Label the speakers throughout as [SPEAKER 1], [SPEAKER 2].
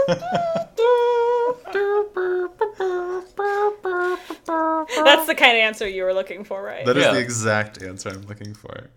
[SPEAKER 1] That's the kind of answer you were looking for, right?
[SPEAKER 2] That is the exact answer I'm looking for.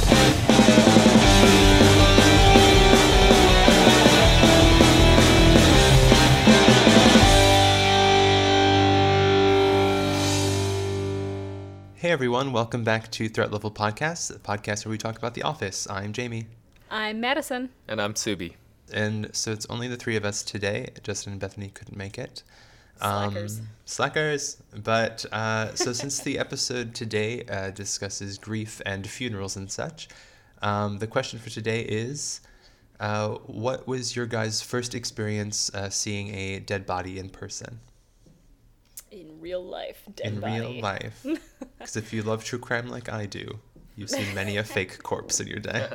[SPEAKER 2] Hey everyone, welcome back to Threat Level Podcast, the podcast where we talk about The Office. I'm Jamie.
[SPEAKER 1] I'm Madison.
[SPEAKER 3] And I'm Tsubi.
[SPEAKER 2] And so it's only the three of us today. Justin and Bethany couldn't make it.
[SPEAKER 1] Slackers.
[SPEAKER 2] But so since the episode today discusses grief and funerals and such, the question for today is, what was your guys' first experience seeing a dead body in person?
[SPEAKER 1] In real life,
[SPEAKER 2] In real life. Because if you love true crime like I do, you've seen many a fake corpse in your day.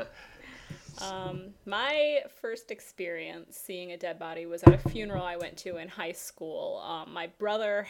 [SPEAKER 1] My first experience seeing a dead body was at a funeral I went to in high school. My brother,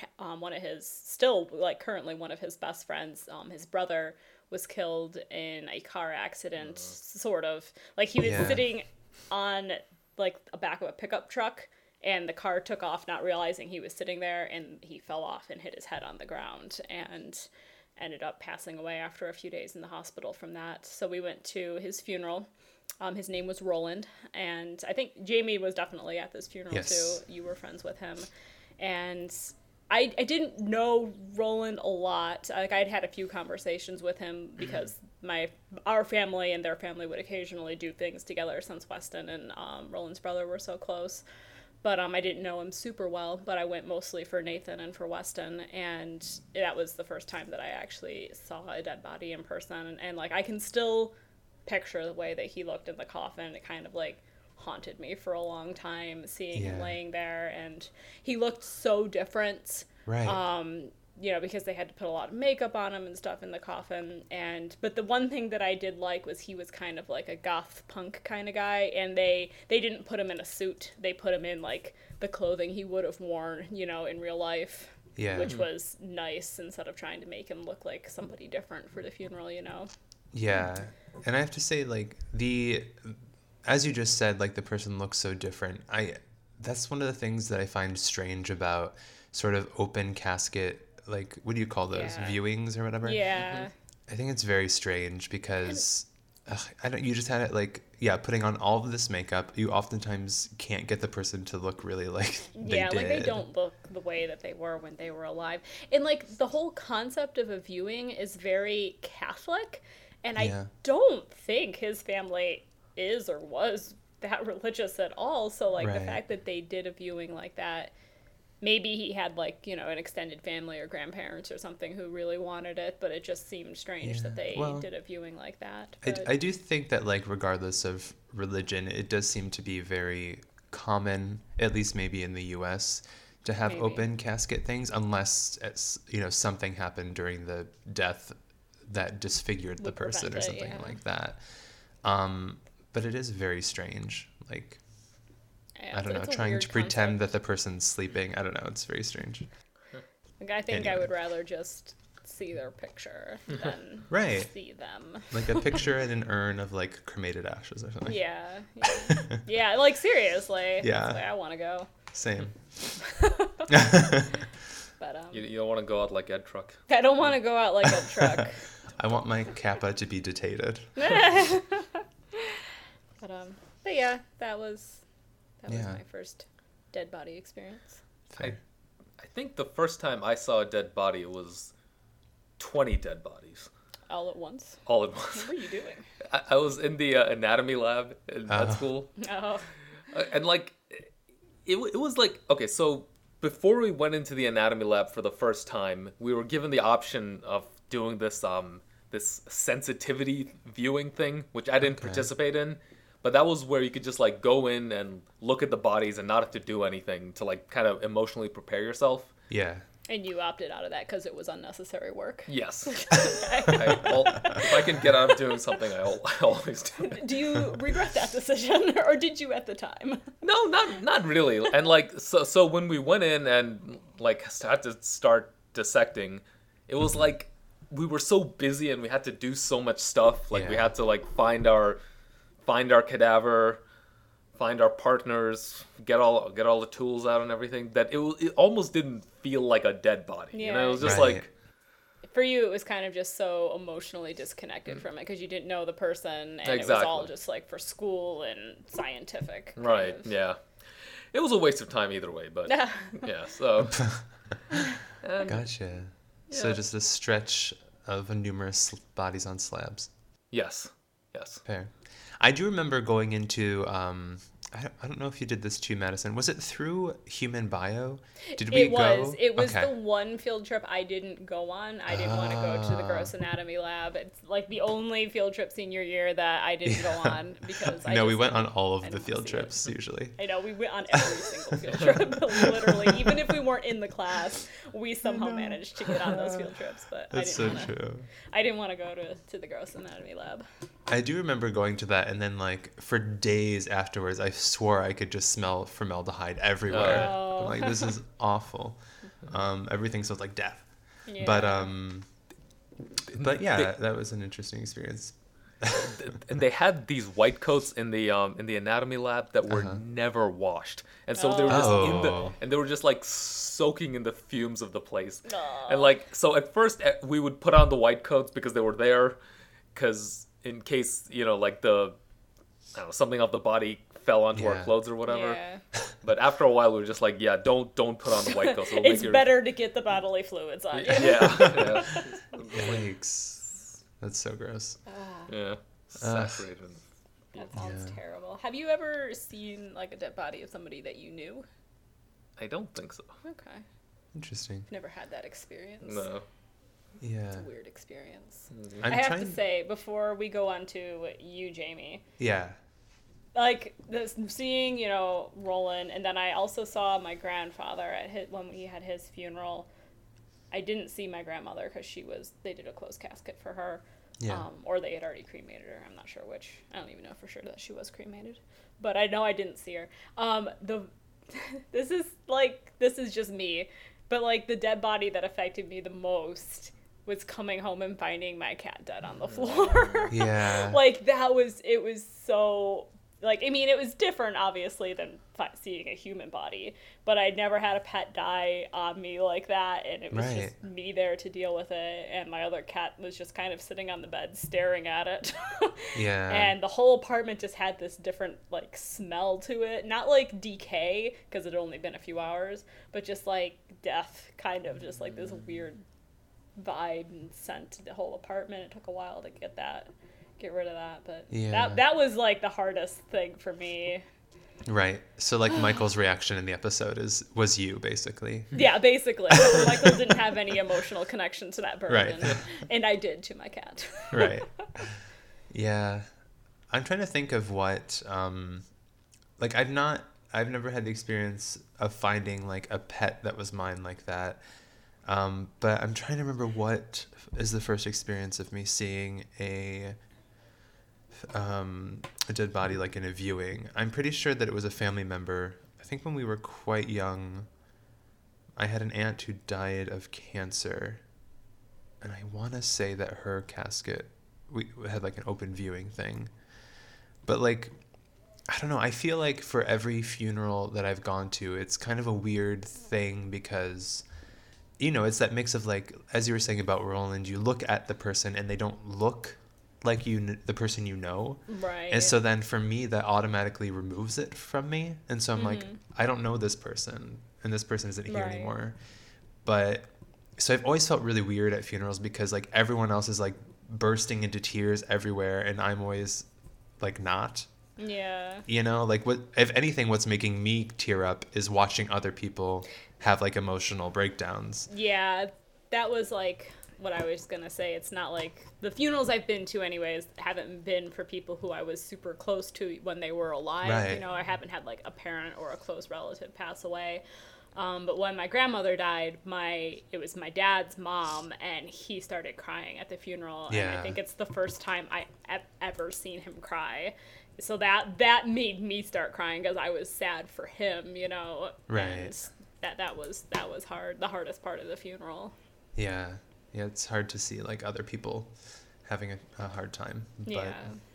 [SPEAKER 1] currently one of his best friends, his brother was killed in a car accident, sort of. Like, he was sitting on, like, a back of a pickup truck, and the car took off, not realizing he was sitting there, and he fell off and hit his head on the ground, and ended up passing away after a few days in the hospital from that. So we went to his funeral. His name was Roland, and I think Jamie was definitely at this funeral too. You were friends with him. And I didn't know Roland a lot. Like, I'd had a few conversations with him because our family and their family would occasionally do things together since Weston and Roland's brother were so close. But I didn't know him super well, but I went mostly for Nathan and for Weston, and that was the first time that I actually saw a dead body in person. And like, I can still picture the way that he looked in the coffin. It kind of like haunted me for a long time, seeing him laying there, and he looked so different.
[SPEAKER 2] Right.
[SPEAKER 1] Because they had to put a lot of makeup on him and stuff in the coffin. But the one thing that I did like was he was kind of like a goth punk kind of guy, and they didn't put him in a suit. They put him in like the clothing he would have worn, in real life. Yeah. Which was nice, instead of trying to make him look like somebody different for the funeral,
[SPEAKER 2] Yeah. And I have to say, like, as you just said, like, the person looks so different. That's one of the things that I find strange about sort of open casket, like, what do you call those? Viewings or whatever?
[SPEAKER 1] Yeah.
[SPEAKER 2] I think it's very strange because you just had it like, putting on all of this makeup, you oftentimes can't get the person to look really like they did.
[SPEAKER 1] Like, they don't look the way that they were when they were alive. And like, the whole concept of a viewing is very Catholic, and I don't think his family is or was that religious at all. So like, the fact that they did a viewing like that, maybe he had like, an extended family or grandparents or something who really wanted it, but it just seemed strange that they did a viewing like that.
[SPEAKER 2] I do think that, like, regardless of religion, it does seem to be very common, at least maybe in the US, to have open casket things, unless it's, something happened during the death that disfigured the person or something like that. But it is very strange. Like, I don't know, trying to pretend that the person's sleeping. I don't know, it's very strange.
[SPEAKER 1] Like, I think I would rather just see their picture than see them.
[SPEAKER 2] Like a picture in an urn of, like, cremated ashes or something.
[SPEAKER 1] Yeah, like, seriously.
[SPEAKER 2] Yeah.
[SPEAKER 1] That's the way I want to go.
[SPEAKER 2] Same.
[SPEAKER 1] But
[SPEAKER 3] you don't want to go out like Ed Truck.
[SPEAKER 1] I don't want to go out like Ed Truck.
[SPEAKER 2] I want my kappa to be detated.
[SPEAKER 1] But yeah, that was my first dead body experience.
[SPEAKER 3] I think the first time I saw a dead body, it was 20 dead bodies.
[SPEAKER 1] All at once?
[SPEAKER 3] All at once.
[SPEAKER 1] What were you doing?
[SPEAKER 3] I was in the anatomy lab in med school.
[SPEAKER 1] Oh.
[SPEAKER 3] And like, it was like, okay, so before we went into the anatomy lab for the first time, we were given the option of doing this this sensitivity viewing thing, which I didn't participate in. But that was where you could just, like, go in and look at the bodies and not have to do anything to, like, kind of emotionally prepare yourself.
[SPEAKER 2] Yeah.
[SPEAKER 1] And you opted out of that because it was unnecessary work.
[SPEAKER 3] Yes. If I can get out of doing something, I always do.
[SPEAKER 1] Do you regret that decision, or did you at the time?
[SPEAKER 3] No, not really. And, like, so when we went in and, like, had to start dissecting, it was like we were so busy and we had to do so much stuff. Like, we had to, like, find our cadaver, find our partners, get all the tools out and everything, that it almost didn't feel like a dead body.
[SPEAKER 1] Yeah.
[SPEAKER 3] You know, it was just
[SPEAKER 2] Right.
[SPEAKER 3] like,
[SPEAKER 1] For you, it was kind of just so emotionally disconnected from it because you didn't know the person, and it was
[SPEAKER 3] Exactly.
[SPEAKER 1] all just like for school and scientific. kind
[SPEAKER 3] right,
[SPEAKER 1] of.
[SPEAKER 3] yeah. It was a waste of time either way, but yeah, so. And,
[SPEAKER 2] Gotcha. So
[SPEAKER 3] Yeah.
[SPEAKER 2] just a stretch of numerous bodies on slabs.
[SPEAKER 3] yes.
[SPEAKER 2] Fair. I do remember going into I don't know if you did this too, Madison. Was it through Human Bio? Did we
[SPEAKER 1] It was.
[SPEAKER 2] go?
[SPEAKER 1] It was
[SPEAKER 2] Okay.
[SPEAKER 1] the one field trip I didn't go on. I didn't want to go to the gross anatomy lab. It's like the only field trip senior year that I didn't go on because I
[SPEAKER 2] No, we
[SPEAKER 1] just-
[SPEAKER 2] went on all
[SPEAKER 1] I
[SPEAKER 2] of the
[SPEAKER 1] didn't
[SPEAKER 2] field
[SPEAKER 1] see it.
[SPEAKER 2] trips usually.
[SPEAKER 1] I know we went on every single field trip, literally. Even if we weren't in the class, we somehow managed to get on those field trips. But
[SPEAKER 2] That's
[SPEAKER 1] I didn't
[SPEAKER 2] so
[SPEAKER 1] wanna,
[SPEAKER 2] true.
[SPEAKER 1] I didn't want to go to the gross anatomy lab.
[SPEAKER 2] I do remember going to that, and then like for days afterwards, I swore I could just smell formaldehyde everywhere.
[SPEAKER 1] Oh.
[SPEAKER 2] I'm like, this is awful. Everything smells like death.
[SPEAKER 1] Yeah.
[SPEAKER 2] But yeah, that was an interesting experience.
[SPEAKER 3] And they had these white coats in the anatomy lab that were never washed, and so they were just in the,
[SPEAKER 2] Oh.
[SPEAKER 3] and they were just like soaking in the fumes of the place.
[SPEAKER 1] Aw.
[SPEAKER 3] And like, so at first we would put on the white coats because they were there, because in case, you know, like the, I don't know, something off the body fell onto our
[SPEAKER 2] Yeah.
[SPEAKER 3] clothes or whatever.
[SPEAKER 1] Yeah.
[SPEAKER 3] But after a while we were just like, yeah, don't put on the white coats. It'll
[SPEAKER 1] It's
[SPEAKER 3] make your,
[SPEAKER 1] better to get the bodily fluids on you.
[SPEAKER 3] yeah,
[SPEAKER 2] Yikes. That's so gross.
[SPEAKER 3] yeah. Saturated.
[SPEAKER 1] That sounds
[SPEAKER 2] Yeah.
[SPEAKER 1] terrible. Have you ever seen like a dead body of somebody that you knew?
[SPEAKER 3] I don't think so.
[SPEAKER 1] Okay.
[SPEAKER 2] Interesting.
[SPEAKER 1] I've never had that experience.
[SPEAKER 3] No.
[SPEAKER 2] Yeah.
[SPEAKER 1] It's a weird experience.
[SPEAKER 2] I'm
[SPEAKER 1] I have
[SPEAKER 2] trying.
[SPEAKER 1] to say, before we go on to you, Jamie,
[SPEAKER 2] Yeah.
[SPEAKER 1] like this, seeing, you know, Roland, and then I also saw my grandfather at when he had his funeral. I didn't see my grandmother because they did a closed casket for her.
[SPEAKER 2] Yeah.
[SPEAKER 1] Or they had already cremated her. I'm not sure which. I don't even know for sure that she was cremated. But I know I didn't see her. This is just me. But like the dead body that affected me the most was coming home and finding my cat dead on the floor.
[SPEAKER 2] Yeah.
[SPEAKER 1] Like it was so, like, I mean, it was different obviously than seeing a human body, but I'd never had a pet die on me like that, and it was
[SPEAKER 2] Right.
[SPEAKER 1] just me there to deal with it, and my other cat was just kind of sitting on the bed staring at it.
[SPEAKER 2] Yeah.
[SPEAKER 1] And the whole apartment just had this different like smell to it, not like decay because it had only been a few hours, but just like death, kind of just like this weird vibe and scent to the whole apartment. It took a while to get rid of that, but
[SPEAKER 2] Yeah.
[SPEAKER 1] that was like the hardest thing for me.
[SPEAKER 2] Right. So like Michael's reaction in the episode was you basically.
[SPEAKER 1] Yeah, basically. Michael didn't have any emotional connection to that person,
[SPEAKER 2] Right.
[SPEAKER 1] and I did to my cat.
[SPEAKER 2] Right. Yeah. I'm trying to think of what like I've never had the experience of finding like a pet that was mine like that. But I'm trying to remember what is the first experience of me seeing a dead body like in a viewing. I'm pretty sure that it was a family member. I think when we were quite young, I had an aunt who died of cancer, and I want to say that her casket, we had like an open viewing thing. But like, I don't know, I feel like for every funeral that I've gone to, it's kind of a weird thing because, you know, it's that mix of like, as you were saying about Roland, you look at the person and they don't look like the person you know.
[SPEAKER 1] Right.
[SPEAKER 2] And so then for me, that automatically removes it from me. And so I'm like,
[SPEAKER 1] Mm-hmm.
[SPEAKER 2] I don't know this person, and this person isn't here
[SPEAKER 1] Right.
[SPEAKER 2] anymore. But so I've always felt really weird at funerals because like everyone else is like bursting into tears everywhere, and I'm always like not.
[SPEAKER 1] Yeah.
[SPEAKER 2] You know, like what if anything, what's making me tear up is watching other people have like emotional breakdowns.
[SPEAKER 1] Yeah, that was like what I was gonna say. It's not like the funerals I've been to anyways haven't been for people who I was super close to when they were alive.
[SPEAKER 2] Right.
[SPEAKER 1] You know, I haven't had like a parent or a close relative pass away. But when my grandmother died, it was my dad's mom, and he started crying at the funeral. And
[SPEAKER 2] Yeah.
[SPEAKER 1] I think it's the first time I ever seen him cry. So that made me start crying because I was sad for him, you know.
[SPEAKER 2] Right.
[SPEAKER 1] And that was hard. The hardest part of the funeral.
[SPEAKER 2] Yeah, it's hard to see like other people having a hard time. But
[SPEAKER 1] Yeah.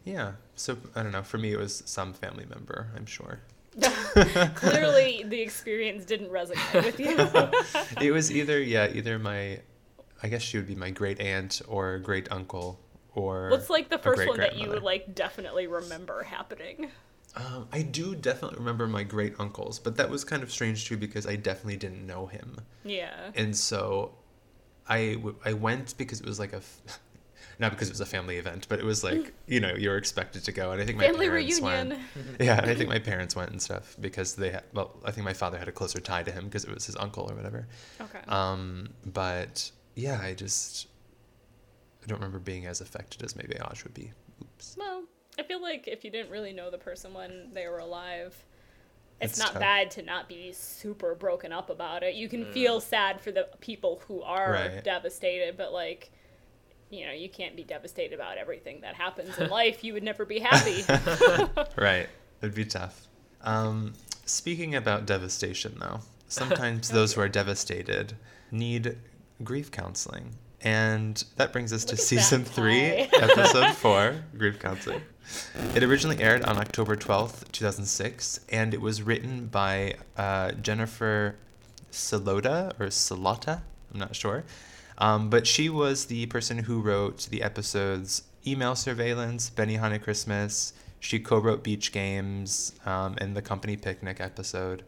[SPEAKER 2] Yeah. So I don't know. For me, it was some family member, I'm sure.
[SPEAKER 1] Clearly, the experience didn't resonate with you.
[SPEAKER 2] It was either my, I guess she would be my great aunt or great uncle or.
[SPEAKER 1] What's like the first one that you
[SPEAKER 2] great-grandmother.
[SPEAKER 1] would like definitely remember happening?
[SPEAKER 2] I do definitely remember my great uncles, but that was kind of strange too because I definitely didn't know him.
[SPEAKER 1] Yeah.
[SPEAKER 2] And so I went because it was like not because it was a family event, but it was like, you were expected to go. And I think my
[SPEAKER 1] Family
[SPEAKER 2] parents
[SPEAKER 1] reunion.
[SPEAKER 2] went. Yeah, I think my parents went and stuff because I think my father had a closer tie to him because it was his uncle or whatever.
[SPEAKER 1] Okay.
[SPEAKER 2] But yeah, I don't remember being as affected as maybe Ash would be. Oops.
[SPEAKER 1] Well, I feel like if you didn't really know the person when they were alive, it's
[SPEAKER 2] It's
[SPEAKER 1] not
[SPEAKER 2] tough.
[SPEAKER 1] bad to not be super broken up about it. You can feel sad for the people who are
[SPEAKER 2] Right.
[SPEAKER 1] devastated, but like, you can't be devastated about everything that happens in life. You would never be happy.
[SPEAKER 2] Right. It'd be tough. Speaking about devastation, though, sometimes those who are devastated need grief counseling. And that brings us to
[SPEAKER 1] Look at
[SPEAKER 2] season
[SPEAKER 1] that
[SPEAKER 2] 3,
[SPEAKER 1] pie.
[SPEAKER 2] episode 4, grief counseling. It originally aired on October 12th, 2006, and it was written by Jennifer Salota, or Salota, I'm not sure. But she was the person who wrote the episodes Email Surveillance, Benihana Christmas. She co-wrote Beach Games and the Company Picnic episode.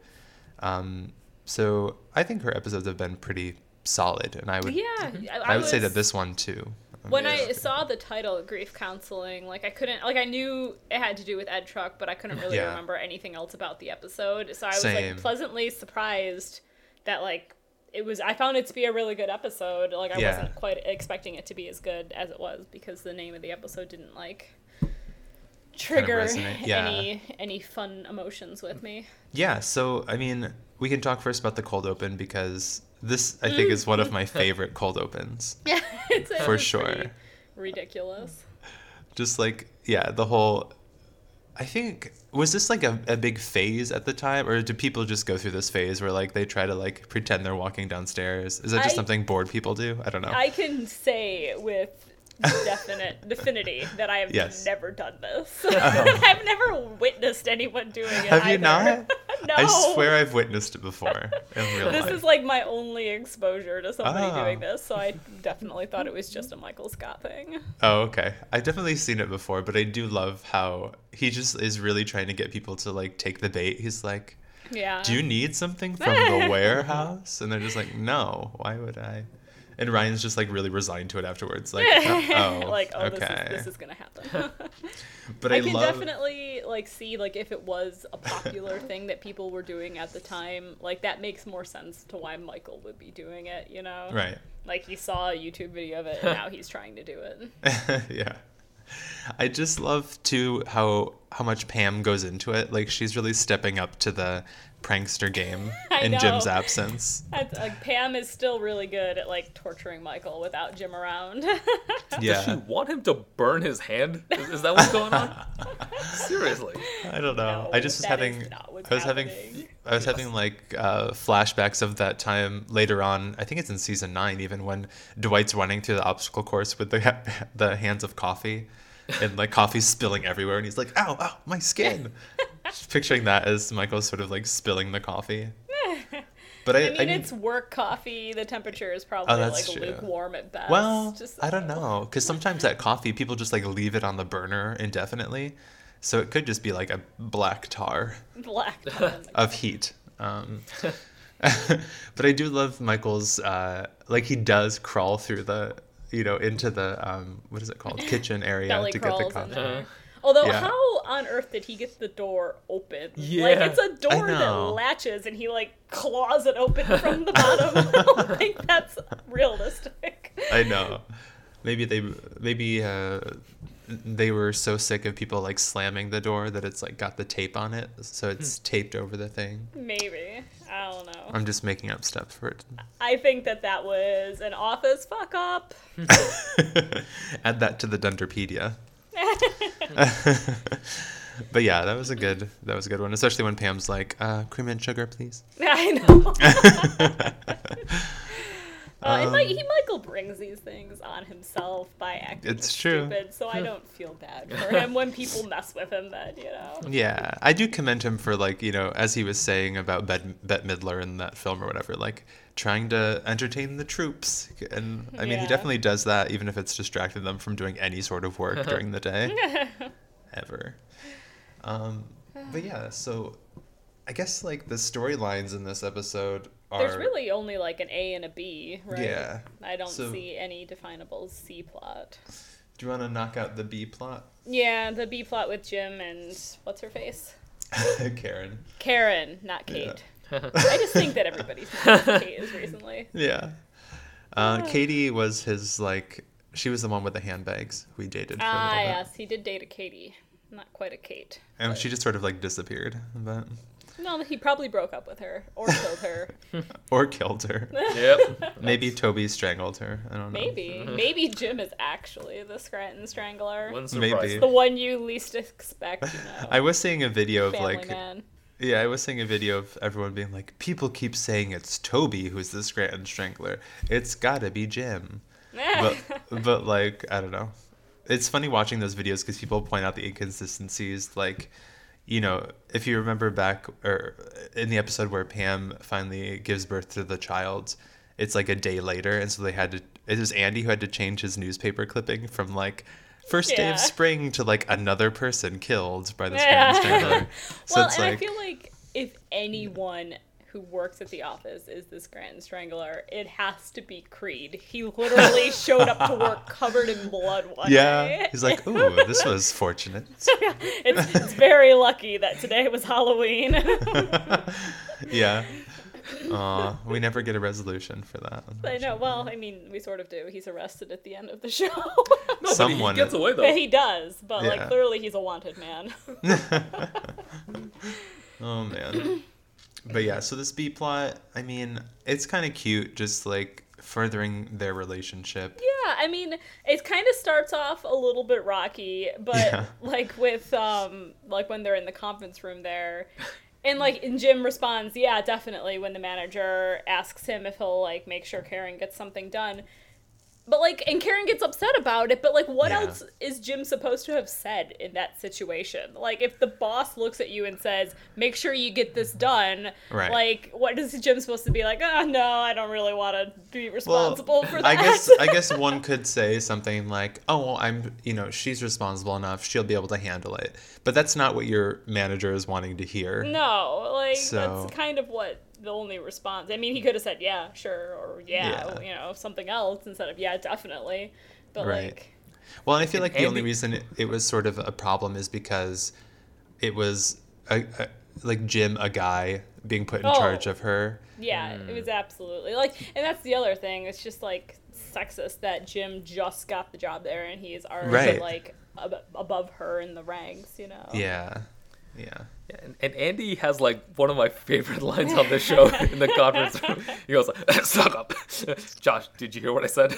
[SPEAKER 2] So I think her episodes have been pretty solid, and I would I would say that this one too.
[SPEAKER 1] When I saw the title, grief counseling, like I knew it had to do with Ed Truck, but I couldn't really
[SPEAKER 2] Yeah.
[SPEAKER 1] remember anything else about the episode. So I was
[SPEAKER 2] Same.
[SPEAKER 1] like pleasantly surprised that like I found it to be a really good episode. Like I
[SPEAKER 2] Yeah.
[SPEAKER 1] wasn't quite expecting it to be as good as it was because the name of the episode didn't like trigger
[SPEAKER 2] resonate, yeah.
[SPEAKER 1] any fun emotions with me.
[SPEAKER 2] Yeah, so I mean, we can talk first about the cold open because this I think is one of my favorite cold opens.
[SPEAKER 1] It's
[SPEAKER 2] For
[SPEAKER 1] it's
[SPEAKER 2] sure.
[SPEAKER 1] pretty ridiculous.
[SPEAKER 2] Just like, yeah, the whole I think was this like a big phase at the time, or do people just go through this phase where like they try to like pretend they're walking downstairs? Is that just something bored people do? I don't know.
[SPEAKER 1] I can say with definity that I have
[SPEAKER 2] Yes.
[SPEAKER 1] never done this. I've never witnessed anyone doing it.
[SPEAKER 2] Have you
[SPEAKER 1] either.
[SPEAKER 2] not?
[SPEAKER 1] No.
[SPEAKER 2] I swear I've witnessed it before in real
[SPEAKER 1] This
[SPEAKER 2] life.
[SPEAKER 1] is like my only exposure to somebody
[SPEAKER 2] Oh.
[SPEAKER 1] doing this, so I definitely thought it was just a Michael Scott thing.
[SPEAKER 2] Oh, okay. I've definitely seen it before, but I do love how he just is really trying to get people to like take the bait. He's like,
[SPEAKER 1] Yeah.
[SPEAKER 2] "Do you need something from the warehouse?" And they're just like, "No, why would I?" And Ryan's just like really resigned to it afterwards, like, "Oh,
[SPEAKER 1] like, oh,
[SPEAKER 2] okay."
[SPEAKER 1] this is gonna happen.
[SPEAKER 2] But
[SPEAKER 1] I
[SPEAKER 2] I
[SPEAKER 1] can
[SPEAKER 2] love
[SPEAKER 1] definitely like see like if it was a popular thing that people were doing at the time, like that makes more sense to why Michael would be doing it, you know?
[SPEAKER 2] right.
[SPEAKER 1] Like he saw a YouTube video of it and now he's trying to do it.
[SPEAKER 2] Yeah. I just love too how much Pam goes into it. Like she's really stepping up to the prankster game
[SPEAKER 1] I
[SPEAKER 2] in
[SPEAKER 1] know.
[SPEAKER 2] Jim's absence.
[SPEAKER 1] Like Pam is still really good at like torturing Michael without Jim around.
[SPEAKER 3] Does she
[SPEAKER 2] Yeah.
[SPEAKER 3] want him to burn his hand? Is that what's going on? Seriously.
[SPEAKER 2] I don't know.
[SPEAKER 1] No,
[SPEAKER 2] I just was
[SPEAKER 1] that is
[SPEAKER 2] having
[SPEAKER 1] not what's
[SPEAKER 2] I was
[SPEAKER 1] happening.
[SPEAKER 2] having like flashbacks of that time later on. I think it's in season 9 even when Dwight's running through the obstacle course with the hands of coffee and like coffee spilling everywhere and he's like, "Ow, ow, my skin." Just picturing that as Michael sort of like spilling the coffee. But
[SPEAKER 1] I mean, it's work coffee. The temperature is probably
[SPEAKER 2] that's
[SPEAKER 1] like
[SPEAKER 2] true.
[SPEAKER 1] lukewarm at best.
[SPEAKER 2] well,
[SPEAKER 1] Just,
[SPEAKER 2] I don't know, because sometimes that coffee people just like leave it on the burner indefinitely, so it could just be like a black tar
[SPEAKER 1] black. tar in the
[SPEAKER 2] of heat. But I do love Michael's like he does crawl through the into the what is it called, kitchen area
[SPEAKER 1] belly
[SPEAKER 2] to get the
[SPEAKER 1] crawls in
[SPEAKER 2] coffee.
[SPEAKER 1] there. Although,
[SPEAKER 2] Yeah.
[SPEAKER 1] how on earth did he get the door open?
[SPEAKER 3] Yeah.
[SPEAKER 1] Like, it's a door that
[SPEAKER 2] know.
[SPEAKER 1] latches, and he, like, claws it open from the bottom. I don't think that's realistic.
[SPEAKER 2] I know. Maybe they were so sick of people like slamming the door that it's like got the tape on it, so it's taped over the thing.
[SPEAKER 1] Maybe. I don't know.
[SPEAKER 2] I'm just making up stuff for it.
[SPEAKER 1] I think that was an office fuck-up.
[SPEAKER 2] Add that to the Dunderpedia. But yeah, that was a good one, especially when Pam's like, cream and sugar, please.
[SPEAKER 1] I know. And Michael brings these things on himself by acting stupid, so I don't feel bad for him when people mess with him then,
[SPEAKER 2] Yeah, I do commend him for, like, as he was saying about Bette Midler in that film or whatever, like, trying to entertain the troops. And, I mean, he definitely does that, even if it's distracting them from doing any sort of work during the day. Ever. But yeah, so I guess, like, the storylines in this episode
[SPEAKER 1] there's really only like an A and a B, right?
[SPEAKER 2] Yeah.
[SPEAKER 1] I don't see any definable C plot.
[SPEAKER 2] Do you want to knock out the B plot?
[SPEAKER 1] Yeah, the B plot with Jim and what's her face?
[SPEAKER 2] Karen,
[SPEAKER 1] not Kate. Yeah. I just think that everybody's named Kate is recently.
[SPEAKER 2] Yeah. Katie was his, like, she was the one with the handbags we dated for a little bit.
[SPEAKER 1] Yes, he did date a Katie. Not quite a Kate.
[SPEAKER 2] And she just sort of, like, disappeared, but...
[SPEAKER 1] No, he probably broke up with her or killed her.
[SPEAKER 2] Or killed her.
[SPEAKER 3] Yep.
[SPEAKER 2] Maybe Toby strangled her. I don't know.
[SPEAKER 1] Maybe Jim is actually the Scranton Strangler.
[SPEAKER 2] Maybe.
[SPEAKER 1] The one you least expect,
[SPEAKER 2] I was seeing a video of
[SPEAKER 1] Family Man.
[SPEAKER 2] Yeah, I was seeing a video of everyone being like, people keep saying it's Toby who's the Scranton Strangler. It's gotta be Jim. but like, I don't know. It's funny watching those videos because people point out the inconsistencies, like, if you remember back or in the episode where Pam finally gives birth to the child, it's like a day later. And so it was Andy who had to change his newspaper clipping from like first day of spring to like another person killed by the Scranton Strangler. So
[SPEAKER 1] well, and I feel like if anyone who works at the office is the Scranton Strangler, it has to be Creed. He literally showed up to work covered in blood one day.
[SPEAKER 2] He's like, ooh, this was fortunate.
[SPEAKER 1] It's very lucky that today was Halloween.
[SPEAKER 2] Yeah. We never get a resolution for that.
[SPEAKER 1] I know. Well, I mean, we sort of do. He's arrested at the end of the show.
[SPEAKER 3] No, someone he gets away though.
[SPEAKER 1] He does, but like clearly he's a wanted man.
[SPEAKER 2] Oh man. But yeah, so this B plot, I mean, it's kind of cute, just like furthering their relationship.
[SPEAKER 1] Yeah, I mean, it kind of starts off a little bit rocky, but like with like when they're in the conference room there, and Jim responds, yeah, definitely, when the manager asks him if he'll like make sure Karen gets something done. But and Karen gets upset about it, but what else is Jim supposed to have said in that situation? Like, if the boss looks at you and says, make sure you get this done, right. What is Jim supposed to be like, oh, no, I don't really want to be responsible for that?
[SPEAKER 2] I guess one could say something like, oh, well, she's responsible enough, she'll be able to handle it. But that's not what your manager is wanting to hear.
[SPEAKER 1] No, that's kind of what the only response. I mean, he could have said, yeah, sure, or something else instead of, yeah, definitely. But
[SPEAKER 2] well, I feel like the only reason it was sort of a problem is because it was Jim, a guy, being put in charge of her.
[SPEAKER 1] Yeah, it was absolutely and that's the other thing. It's just sexist that Jim just got the job there and he's already above her in the ranks,
[SPEAKER 2] Yeah.
[SPEAKER 3] And Andy has one of my favorite lines on the show in the conference room. He goes, "Suck up, Josh. Did you hear what I said?"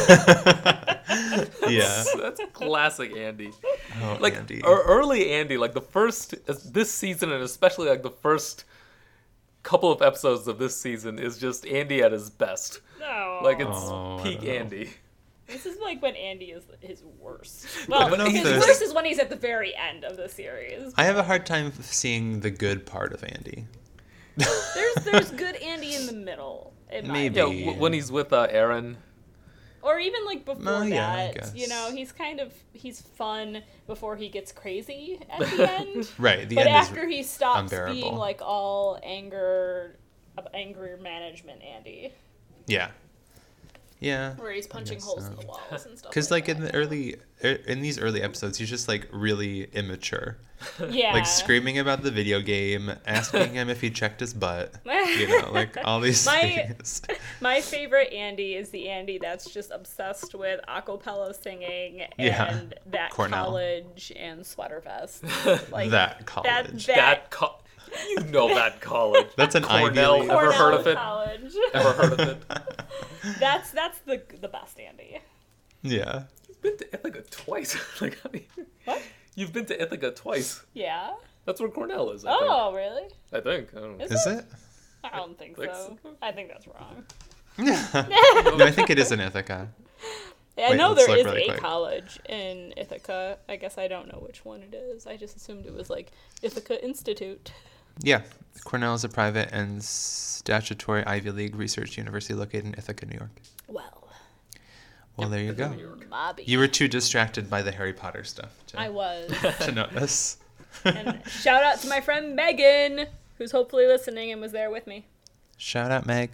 [SPEAKER 2] Yeah,
[SPEAKER 3] that's classic Andy.
[SPEAKER 2] Oh, Andy.
[SPEAKER 3] Early Andy, this season, and especially the first couple of episodes of this season, is just Andy at his best.
[SPEAKER 1] No,
[SPEAKER 3] it's peak Andy.
[SPEAKER 1] This is when Andy is his worst. Well, his worst is when he's at the very end of the series.
[SPEAKER 2] I have a hard time seeing the good part of Andy.
[SPEAKER 1] There's good Andy in the middle.
[SPEAKER 2] Maybe.
[SPEAKER 3] Yeah, when he's with Aaron.
[SPEAKER 1] Or even before that, he's fun before he gets crazy at the end.
[SPEAKER 2] Right,
[SPEAKER 1] but after he stops being all angry management Andy.
[SPEAKER 2] Yeah. Yeah.
[SPEAKER 1] Where he's punching holes in the walls and stuff.
[SPEAKER 2] Because in these early episodes, he's just really immature.
[SPEAKER 1] Yeah.
[SPEAKER 2] Screaming about the video game, asking him if he checked his butt. All these things.
[SPEAKER 1] My favorite Andy is the Andy that's just obsessed with acapella singing and that
[SPEAKER 2] Cornell.
[SPEAKER 1] College and sweater vest.
[SPEAKER 2] That college.
[SPEAKER 3] That college.
[SPEAKER 2] That's an
[SPEAKER 3] Cornell.
[SPEAKER 2] Ivy League.
[SPEAKER 3] Ever heard of it?
[SPEAKER 1] College.
[SPEAKER 3] Ever heard of it?
[SPEAKER 1] That's the best Andy.
[SPEAKER 2] Yeah.
[SPEAKER 3] You've been to Ithaca twice.
[SPEAKER 1] What?
[SPEAKER 3] You've been to Ithaca twice.
[SPEAKER 1] Yeah.
[SPEAKER 3] That's where Cornell is.
[SPEAKER 1] Oh, really?
[SPEAKER 3] I think. I don't know.
[SPEAKER 2] Is it?
[SPEAKER 1] I don't think so. I think that's wrong.
[SPEAKER 2] No, I think it is in Ithaca.
[SPEAKER 1] I know there is a college in Ithaca. I guess I don't know which one it is. I just assumed it was like Ithaca Institute.
[SPEAKER 2] Yeah. Cornell is a private and statutory Ivy League research university located in Ithaca, New York. Well, there you go. You were too distracted by the Harry Potter stuff.
[SPEAKER 1] I was.
[SPEAKER 2] To notice.
[SPEAKER 1] And shout out to my friend Megan, who's hopefully listening and was there with me.
[SPEAKER 2] Shout out, Meg.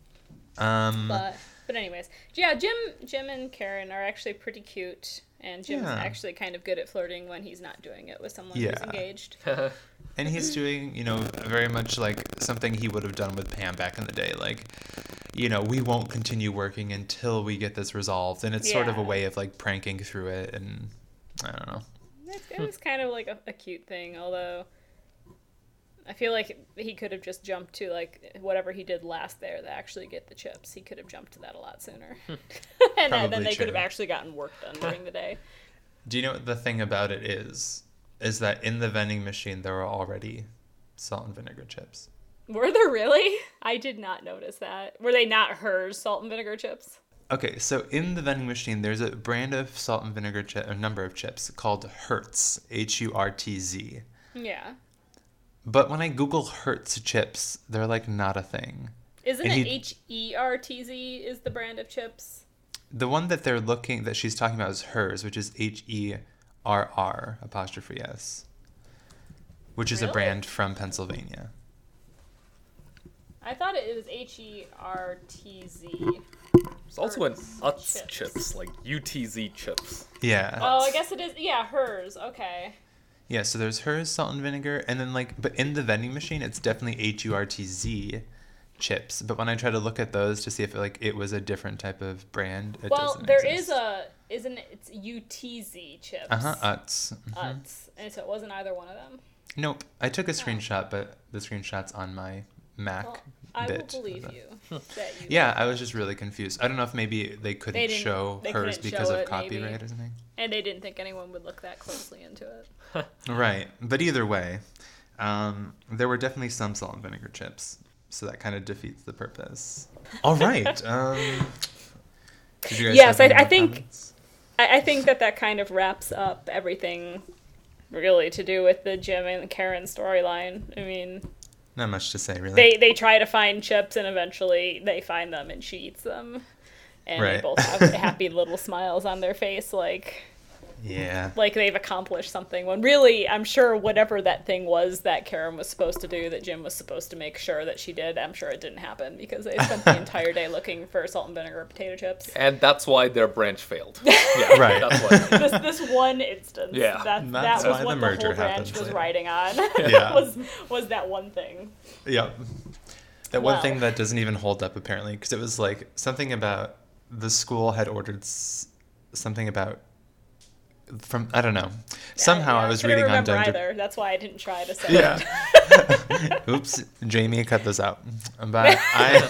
[SPEAKER 1] But anyways, yeah, Jim and Karen are actually pretty cute, and Jim's actually kind of good at flirting when he's not doing it with someone who's engaged.
[SPEAKER 2] And he's doing, very much like something he would have done with Pam back in the day. Like, we won't continue working until we get this resolved. And it's sort of a way of like pranking through it. And I don't know.
[SPEAKER 1] It was kind of like a cute thing, although I feel like he could have just jumped to like whatever he did last there to actually get the chips. He could have jumped to that a lot sooner. And then they could have actually gotten work done during the day.
[SPEAKER 2] Do you know what the thing about it is that in the vending machine there were already salt and vinegar chips.
[SPEAKER 1] Were there really? I did not notice that. Were they not hers salt and vinegar chips?
[SPEAKER 2] Okay, so in the vending machine there's a brand of salt and vinegar a number of chips called Hertz, Hurtz.
[SPEAKER 1] Yeah.
[SPEAKER 2] But when I Google Hertz chips, they're like not a thing.
[SPEAKER 1] Isn't it Hertz is the brand of chips?
[SPEAKER 2] The one that she's talking about is hers, which is HERR''S, which is a brand from Pennsylvania.
[SPEAKER 1] I thought it was HERTZ.
[SPEAKER 3] There's also an Utz chips, like UTZ chips.
[SPEAKER 2] Yeah.
[SPEAKER 1] Oh, I guess it is. Yeah, hers. Okay.
[SPEAKER 2] Yeah, so there's hers, salt and vinegar, and then but in the vending machine, it's definitely HURTZ chips. But when I try to look at those to see if it was a different type of brand, it doesn't exist.
[SPEAKER 1] It's UTZ chips.
[SPEAKER 2] Utz.
[SPEAKER 1] Utz. And so it wasn't either one of them?
[SPEAKER 2] Nope. I took a screenshot, but the screenshot's on my Mac
[SPEAKER 1] I
[SPEAKER 2] bit.
[SPEAKER 1] will believe you.
[SPEAKER 2] Yeah, I was just really confused. I don't know if maybe they couldn't show hers because of copyright or something.
[SPEAKER 1] And they didn't think anyone would look that closely into it.
[SPEAKER 2] Right. But either way, there were definitely some salt and vinegar chips. So that kind of defeats the purpose. All right. Did you guys have any comments?
[SPEAKER 1] I think that kind of wraps up everything really to do with the Jim and Karen storyline. I mean,
[SPEAKER 2] not much to say, really.
[SPEAKER 1] They try to find chips, and eventually they find them, and she eats them. And they both have happy little smiles on their face, like they've accomplished something. When really, I'm sure whatever that thing was that Karen was supposed to do, that Jim was supposed to make sure that she did, I'm sure it didn't happen because they spent the entire day looking for salt and vinegar potato chips.
[SPEAKER 3] And that's why their branch failed. Yeah,
[SPEAKER 2] right.
[SPEAKER 3] That's why.
[SPEAKER 1] This one instance.
[SPEAKER 3] Yeah.
[SPEAKER 1] That was what the whole branch was riding on.
[SPEAKER 2] Yeah.
[SPEAKER 1] was that one thing.
[SPEAKER 2] Yeah. That one thing that doesn't even hold up, apparently, because it was like something about the school had ordered something about I don't know. Somehow I was reading on Dungeon.
[SPEAKER 1] That's why I didn't try to say
[SPEAKER 2] it. Oops, Jamie, cut this out. But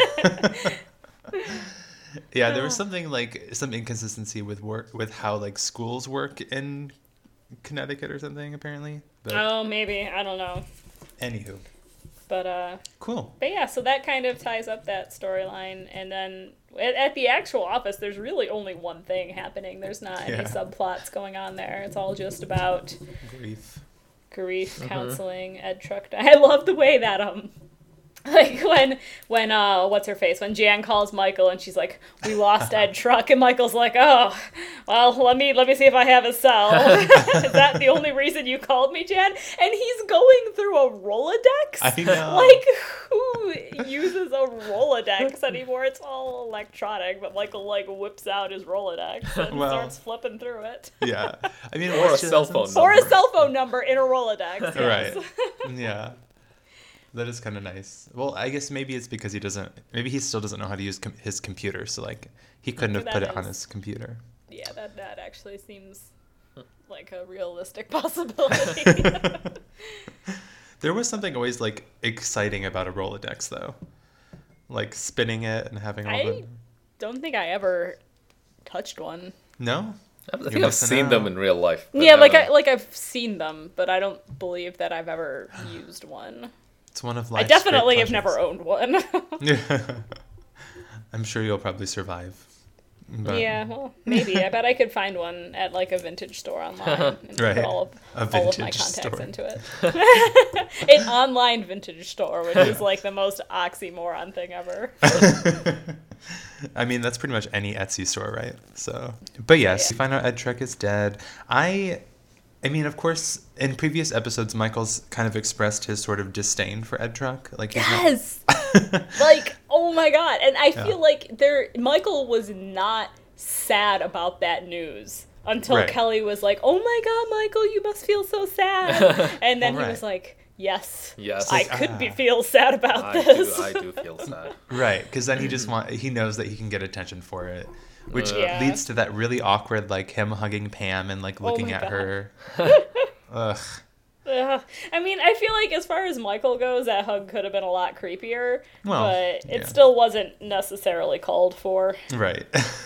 [SPEAKER 2] there was something some inconsistency with how schools work in Connecticut or something apparently.
[SPEAKER 1] But, maybe, I don't know.
[SPEAKER 2] Anywho.
[SPEAKER 1] But
[SPEAKER 2] cool.
[SPEAKER 1] But yeah, so that kind of ties up that storyline, and then at the actual office, there's really only one thing happening. There's not any subplots going on there. It's all just about grief, counseling, Ed Truck. I love the way that when what's her face, when Jan calls Michael and she's like, we lost Ed Truck, and Michael's like, oh, well, let me see if I have his cell. Is that the only reason you called me, Jan? And he's going through a Rolodex.
[SPEAKER 2] I know.
[SPEAKER 1] Who uses a Rolodex anymore? It's all electronic, but Michael whips out his Rolodex and starts flipping through it.
[SPEAKER 2] Yeah, I mean,
[SPEAKER 3] or a cell phone number.
[SPEAKER 1] Or a cell phone number in a Rolodex.
[SPEAKER 2] Yes. Right. Yeah. That is kind of nice. Well, I guess maybe it's because maybe he still doesn't know how to use his computer, so he couldn't have put it on his computer.
[SPEAKER 1] Yeah, that actually seems like a realistic possibility.
[SPEAKER 2] There was something always exciting about a Rolodex though. Spinning it and having all the...
[SPEAKER 1] I don't think I ever touched one.
[SPEAKER 2] No?
[SPEAKER 3] I think I've seen them in real life.
[SPEAKER 1] Yeah, I've seen them, but I don't believe that I've ever used one.
[SPEAKER 2] It's one of life's
[SPEAKER 1] I definitely have never owned one.
[SPEAKER 2] I'm sure you'll probably survive. But...
[SPEAKER 1] Yeah, well, maybe. I bet I could find one at like a vintage store online and
[SPEAKER 2] right.
[SPEAKER 1] put all of my contacts
[SPEAKER 2] store.
[SPEAKER 1] into it. An online vintage store, which is like the most oxymoron thing ever.
[SPEAKER 2] I mean, that's pretty much any Etsy store, right? So, but yes, you find out Ed Truck is dead. I mean, of course, in previous episodes, Michael's kind of expressed his sort of disdain for Ed Truck. Like,
[SPEAKER 1] yes! Like, oh my god. And I feel like Michael was not sad about that news until Kelly was like, oh my god, Michael, you must feel so sad. And then he was like, yes, I could feel sad about this.
[SPEAKER 3] I do feel sad.
[SPEAKER 2] Right, because then he knows that he can get attention for it. Which leads to that really awkward, like, him hugging Pam and, like, looking at her. Ugh.
[SPEAKER 1] I mean, I feel like as far as Michael goes, that hug could have been a lot creepier.
[SPEAKER 2] Well,
[SPEAKER 1] but it still wasn't necessarily called for.
[SPEAKER 2] Right.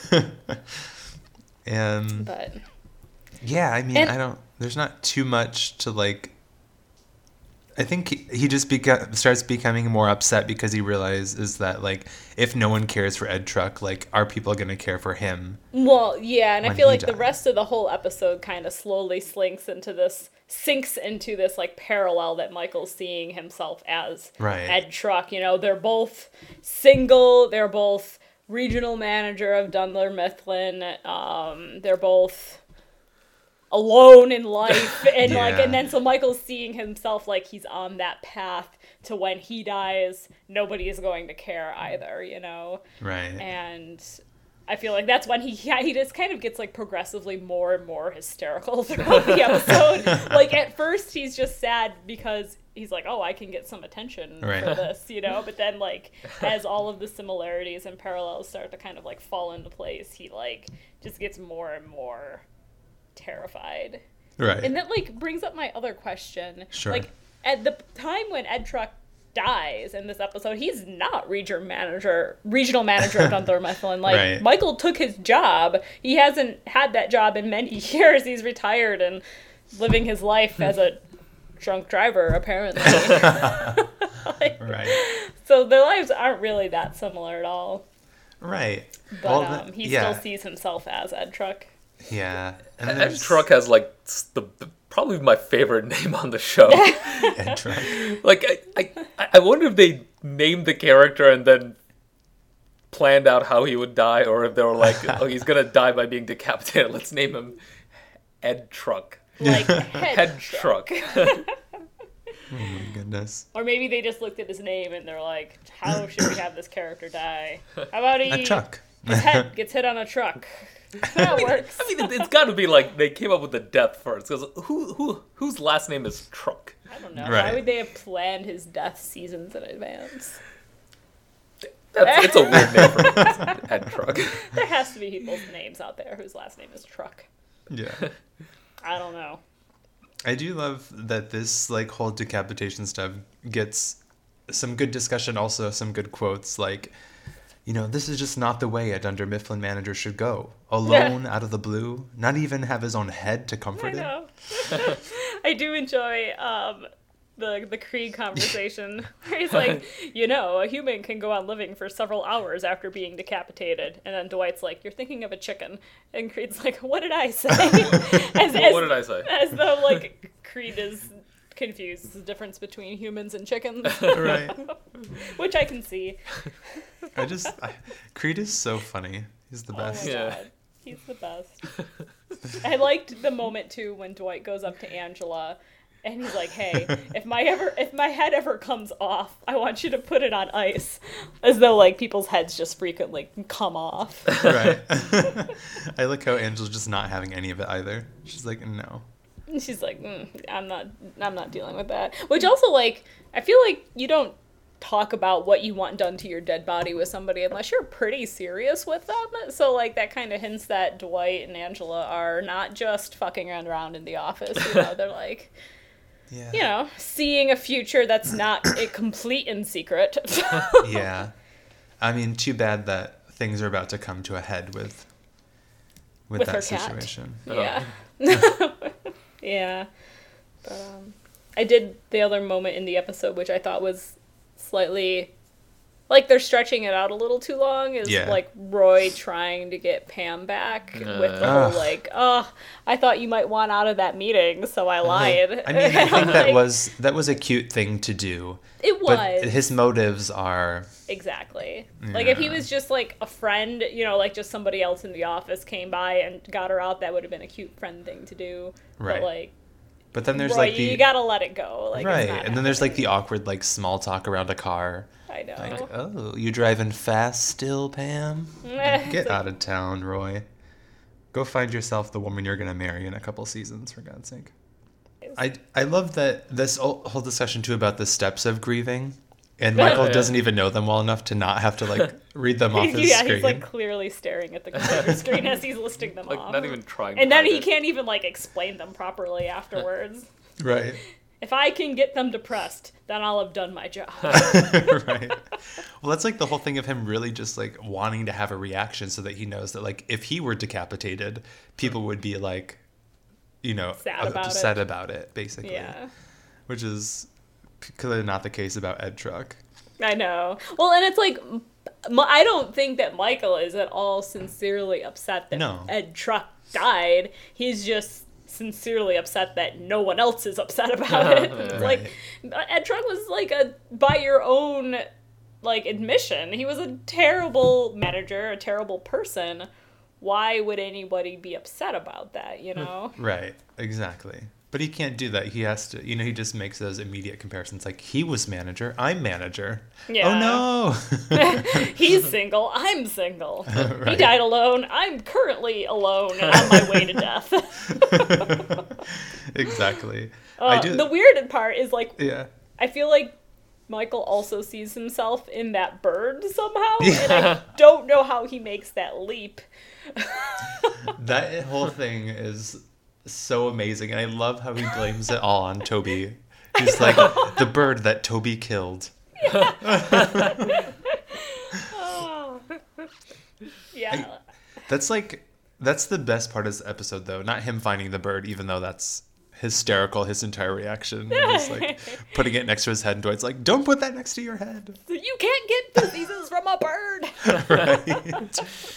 [SPEAKER 1] But...
[SPEAKER 2] Yeah, I mean, there's not too much to, like... I think he just starts becoming more upset because he realizes that, like, if no one cares for Ed Truck, like, are people going to care for him?
[SPEAKER 1] Well, yeah, and I feel like the rest of the whole episode kind of slowly sinks into this, like, parallel that Michael's seeing himself as Ed Truck. You know, they're both single, they're both regional manager of Dunder Mifflin, they're both... alone in life, and and then so Michael's seeing himself like he's on that path to when he dies, nobody is going to care either, you know?
[SPEAKER 2] Right.
[SPEAKER 1] And I feel like that's when he just kind of gets like progressively more and more hysterical throughout the episode. Like at first he's just sad because he's like, oh, I can get some attention for this, you know? But then like as all of the similarities and parallels start to kind of like fall into place, he like just gets more and more terrified.
[SPEAKER 2] Right.
[SPEAKER 1] And that like brings up my other question.
[SPEAKER 2] Sure.
[SPEAKER 1] Like at the time when Ed Truck dies in this episode, he's not regional manager of Dunder Mifflin. Like Michael took his job. He hasn't had that job in many years. He's retired and living his life as a drunk driver, apparently. So their lives aren't really that similar at all.
[SPEAKER 2] Right.
[SPEAKER 1] But he still sees himself as Ed Truck.
[SPEAKER 2] Yeah. And
[SPEAKER 3] Ed Truck has like probably my favorite name on the show.
[SPEAKER 2] Ed Truck.
[SPEAKER 3] Like I wonder if they named the character and then planned out how he would die, or if they were like, oh, he's gonna die by being decapitated. Let's name him Ed Truck.
[SPEAKER 1] Like Head Truck.
[SPEAKER 2] Oh my goodness.
[SPEAKER 1] Or maybe they just looked at his name and they're like, how should we have this character die? How about
[SPEAKER 2] a truck?
[SPEAKER 1] His head gets hit on a truck. That works.
[SPEAKER 3] I mean, it's got to be like they came up with the death first, because whose last name is Truck?
[SPEAKER 1] I don't know. Why would they have planned his death seasons in advance?
[SPEAKER 3] It's a weird name for Ed Truck.
[SPEAKER 1] There has to be people's names out there whose last name is Truck.
[SPEAKER 2] Yeah.
[SPEAKER 1] I don't know.
[SPEAKER 2] I do love that this like whole decapitation stuff gets some good discussion, also some good quotes, like, you know, this is just not the way a Dunder Mifflin manager should go. Alone, out of the blue, not even have his own head to comfort him.
[SPEAKER 1] I do enjoy the Creed conversation where he's like, you know, a human can go on living for several hours after being decapitated. And then Dwight's like, you're thinking of a chicken. And Creed's like, what did I say?
[SPEAKER 3] What did I say?
[SPEAKER 1] As though, like, Creed is confused the difference between humans and chickens.
[SPEAKER 2] Right.
[SPEAKER 1] Which I can see.
[SPEAKER 2] Creed is so funny. He's the best.
[SPEAKER 1] Oh my God. He's the best. I liked the moment too when Dwight goes up to Angela and he's like, hey, if my head ever comes off, I want you to put it on ice. As though like people's heads just frequently come off.
[SPEAKER 2] Right. I like how Angela's just not having any of it either. She's like, no.
[SPEAKER 1] She's like, I'm not dealing with that. Which also, like, I feel like you don't talk about what you want done to your dead body with somebody unless you're pretty serious with them. So, like, that kind of hints that Dwight and Angela are not just fucking around in the office. You know, they're like, you know, seeing a future that's not complete in secret.
[SPEAKER 2] Yeah. I mean, too bad that things are about to come to a head with that situation.
[SPEAKER 1] Cat. Yeah. Yeah. But, I did the other moment in the episode, which I thought was slightly like they're stretching it out a little too long is
[SPEAKER 2] Yeah.
[SPEAKER 1] like Roy trying to get Pam back with the whole like, I thought you might want out of that meeting, so I lied.
[SPEAKER 2] I mean, I think
[SPEAKER 1] Like,
[SPEAKER 2] that was a cute thing to do.
[SPEAKER 1] it was.
[SPEAKER 2] But his motives are
[SPEAKER 1] Exactly. Like if he was just like a friend, you know, like just somebody else in the office came by and got her out, that would have been a cute friend thing to do.
[SPEAKER 2] Right.
[SPEAKER 1] But like,
[SPEAKER 2] But then there's
[SPEAKER 1] Roy,
[SPEAKER 2] like the
[SPEAKER 1] you gotta let it go. Like,
[SPEAKER 2] right,
[SPEAKER 1] it's not
[SPEAKER 2] and then there's like
[SPEAKER 1] happening.
[SPEAKER 2] the awkward like small talk around a car.
[SPEAKER 1] I know.
[SPEAKER 2] Like, oh, you driving fast still, Pam? Get out of town, Roy. Go find yourself the woman you're gonna marry in a couple seasons, for God's sake. I love that this whole discussion too about the steps of grieving, and Michael doesn't even know them well enough to not have to like read them off his screen.
[SPEAKER 1] He's like clearly staring at the computer screen as he's listing them
[SPEAKER 3] Like
[SPEAKER 1] off.
[SPEAKER 3] not even trying.
[SPEAKER 1] And
[SPEAKER 3] to
[SPEAKER 1] then
[SPEAKER 3] hide
[SPEAKER 1] he
[SPEAKER 3] it.
[SPEAKER 1] can't even like explain them properly afterwards.
[SPEAKER 2] Right.
[SPEAKER 1] If I can get them depressed, then I'll have done my job.
[SPEAKER 2] Right. Well, that's like the whole thing of him really just like wanting to have a reaction so that he knows that like if he were decapitated, people would be like, you know,
[SPEAKER 1] Sad about
[SPEAKER 2] it, basically.
[SPEAKER 1] Yeah.
[SPEAKER 2] Which is clearly not the case about Ed Truck.
[SPEAKER 1] I know. Well, and it's like, I don't think that Michael is at all sincerely upset that
[SPEAKER 2] No.
[SPEAKER 1] Ed Truck died. He's just sincerely upset that no one else is upset about it. It's like, Ed Truck was like by your own like admission, he was a terrible manager, a terrible person. Why would anybody be upset about that, you know?
[SPEAKER 2] Right, exactly. But he can't do that. He has to, you know, he just makes those immediate comparisons. Like, he was manager, I'm manager.
[SPEAKER 1] Yeah.
[SPEAKER 2] Oh, no!
[SPEAKER 1] He's single, I'm single. He
[SPEAKER 2] Right.
[SPEAKER 1] died alone, I'm currently alone and on my way to death.
[SPEAKER 2] Exactly.
[SPEAKER 1] The weird part is, like,
[SPEAKER 2] Yeah.
[SPEAKER 1] I feel like Michael also sees himself in that bird somehow, and I don't know how he makes that leap.
[SPEAKER 2] That whole thing is so amazing, and I love how he blames it all on Toby. He's like, the bird that Toby killed.
[SPEAKER 1] Oh. Yeah.
[SPEAKER 2] That's the best part of this episode, though. Not him finding the bird, even though that's hysterical, his entire reaction. He's like putting it next to his head, and Dwight's like, don't put that next to your head.
[SPEAKER 1] You can't get diseases from a bird.
[SPEAKER 2] Right.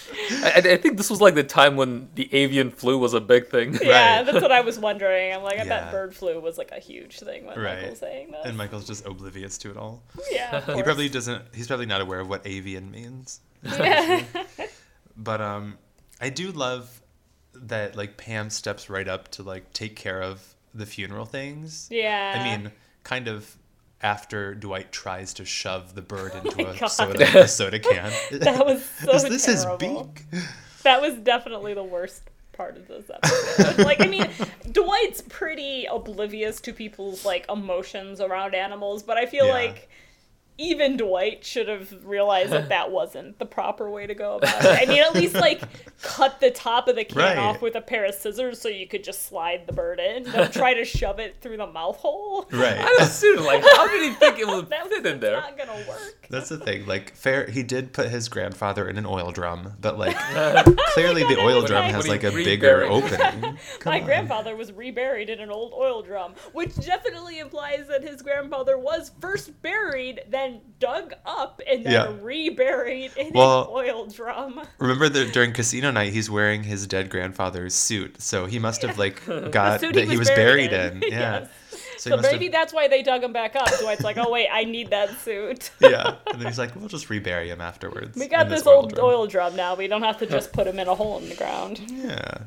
[SPEAKER 3] I think this was like the time when the avian flu was a big thing.
[SPEAKER 1] Yeah,
[SPEAKER 2] Right.
[SPEAKER 1] that's what I was wondering. I'm like, I bet
[SPEAKER 2] Yeah.
[SPEAKER 1] bird flu was like a huge thing when
[SPEAKER 2] Right.
[SPEAKER 1] Michael was saying this.
[SPEAKER 2] And Michael's just oblivious to it all.
[SPEAKER 1] Yeah, of
[SPEAKER 2] He
[SPEAKER 1] course.
[SPEAKER 2] probably doesn't. He's probably not aware of what avian means.
[SPEAKER 1] Yeah.
[SPEAKER 2] But I do love that like Pam steps right up to like take care of the funeral things.
[SPEAKER 1] Yeah.
[SPEAKER 2] I mean, kind of after Dwight tries to shove the bird into
[SPEAKER 1] my God.
[SPEAKER 2] a soda can.
[SPEAKER 1] That was so
[SPEAKER 2] Is this his
[SPEAKER 1] terrible.
[SPEAKER 2] beak?
[SPEAKER 1] That was definitely the worst part of this episode. Like, I mean, Dwight's pretty oblivious to people's like emotions around animals, but I feel
[SPEAKER 2] Yeah.
[SPEAKER 1] like even Dwight should have realized that that wasn't the proper way to go about it. I mean, at least like cut the top of the can
[SPEAKER 2] Right.
[SPEAKER 1] off with a pair of scissors so you could just slide the bird in. Don't try to shove it through the mouth hole.
[SPEAKER 2] Right.
[SPEAKER 3] I was soon like, how did he think it would
[SPEAKER 1] That
[SPEAKER 3] fit
[SPEAKER 1] was
[SPEAKER 3] in there?
[SPEAKER 1] not gonna work.
[SPEAKER 2] That's the thing. Like, he did put his grandfather in an oil drum, but like clearly the oil
[SPEAKER 1] was
[SPEAKER 2] drum
[SPEAKER 1] like-
[SPEAKER 2] has
[SPEAKER 3] When
[SPEAKER 2] like
[SPEAKER 3] he
[SPEAKER 2] a bigger
[SPEAKER 3] reburied.
[SPEAKER 2] opening. Come
[SPEAKER 1] My
[SPEAKER 2] on.
[SPEAKER 1] grandfather was reburied in an old oil drum, which definitely implies that his grandfather was first buried, then dug up, and then
[SPEAKER 2] Yeah.
[SPEAKER 1] reburied in
[SPEAKER 2] Well,
[SPEAKER 1] an oil drum.
[SPEAKER 2] Remember that during casino night, he's wearing his dead grandfather's suit, so he must have like got
[SPEAKER 1] suit
[SPEAKER 2] that he was buried in. Yeah.
[SPEAKER 1] Yes.
[SPEAKER 2] So,
[SPEAKER 1] So
[SPEAKER 2] he must
[SPEAKER 1] maybe that's why they dug him back up. Dwight's like, oh wait, I need that suit.
[SPEAKER 2] yeah. And then he's like, we'll just rebury him afterwards.
[SPEAKER 1] We got
[SPEAKER 2] in
[SPEAKER 1] this
[SPEAKER 2] oil
[SPEAKER 1] old
[SPEAKER 2] drum.
[SPEAKER 1] oil drum now. We don't have to just put him in a hole in the ground.
[SPEAKER 2] Yeah.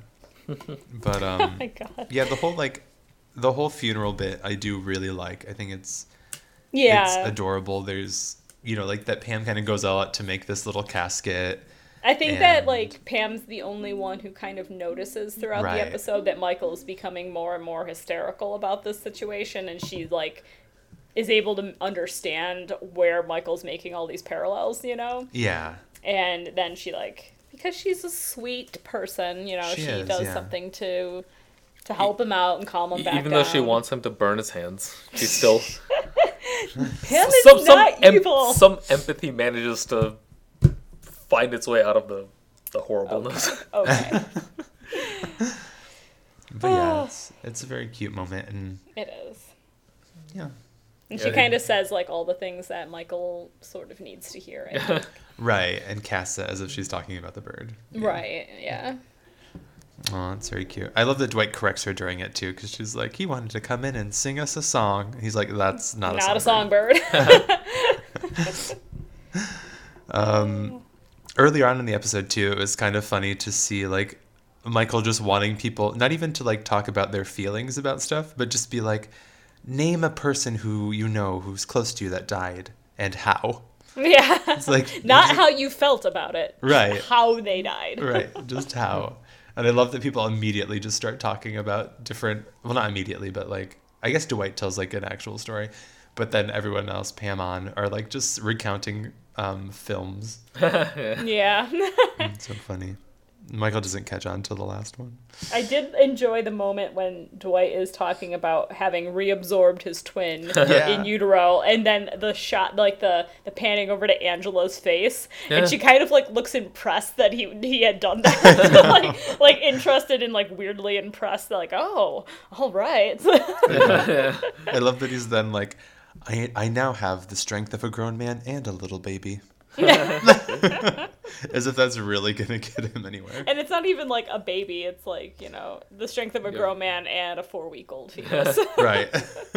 [SPEAKER 2] But
[SPEAKER 1] Oh my god.
[SPEAKER 2] yeah, the whole funeral bit I do really like. I think it's
[SPEAKER 1] Yeah.
[SPEAKER 2] adorable. There's like that Pam kind of goes out to make this little casket.
[SPEAKER 1] I think that,
[SPEAKER 2] And-
[SPEAKER 1] like, Pam's the only one who kind of notices throughout
[SPEAKER 2] Right.
[SPEAKER 1] the episode that Michael is becoming more and more hysterical about this situation, and she, like, is able to understand where Michael's making all these parallels,
[SPEAKER 2] Yeah.
[SPEAKER 1] And then she, like, because she's a sweet person,
[SPEAKER 2] She
[SPEAKER 1] she
[SPEAKER 2] is,
[SPEAKER 1] does
[SPEAKER 2] yeah.
[SPEAKER 1] something to help him out and calm him back
[SPEAKER 3] Even though she
[SPEAKER 1] down.
[SPEAKER 3] wants him to burn his hands, she's still
[SPEAKER 1] Pam is not evil.
[SPEAKER 3] some empathy manages to find its way out of the horribleness.
[SPEAKER 1] Okay.
[SPEAKER 2] But yeah, it's a very cute moment, and
[SPEAKER 1] It is.
[SPEAKER 2] yeah.
[SPEAKER 1] And she kind of says, like, all the things that Michael sort of needs to hear, I think.
[SPEAKER 2] Right, and Cass as if she's talking about the bird.
[SPEAKER 1] Yeah. Right, yeah.
[SPEAKER 2] Oh, that's very cute. I love that Dwight corrects her during it, too, because she's like, he wanted to come in and sing us a song. He's like, that's not a songbird. Earlier on in the episode, too, it was kind of funny to see, like, Michael just wanting people, not even to, like, talk about their feelings about stuff, but just be like, name a person who you know who's close to you that died and how.
[SPEAKER 1] Yeah.
[SPEAKER 2] It's like
[SPEAKER 1] not how you felt about it.
[SPEAKER 2] Right.
[SPEAKER 1] How they died.
[SPEAKER 2] Right. Just how. And I love that people immediately just start talking about different, well, not immediately, but like, I guess Dwight tells like an actual story, but then everyone else, Pam on, are like just recounting films.
[SPEAKER 1] Yeah.
[SPEAKER 2] It's so funny. Michael doesn't catch on till the last one.
[SPEAKER 1] I did enjoy the moment when Dwight is talking about having reabsorbed his twin in utero, and then the shot, like the panning over to Angela's face, and she kind of like looks impressed that he had done that, like interested and like weirdly impressed, like, oh, all right.
[SPEAKER 2] I love that he's then like, I now have the strength of a grown man and a little baby. As if that's really gonna get him anywhere.
[SPEAKER 1] And it's not even like a baby, it's like, you know, the strength of a grown man and a 4-week-old fetus.
[SPEAKER 2] Right.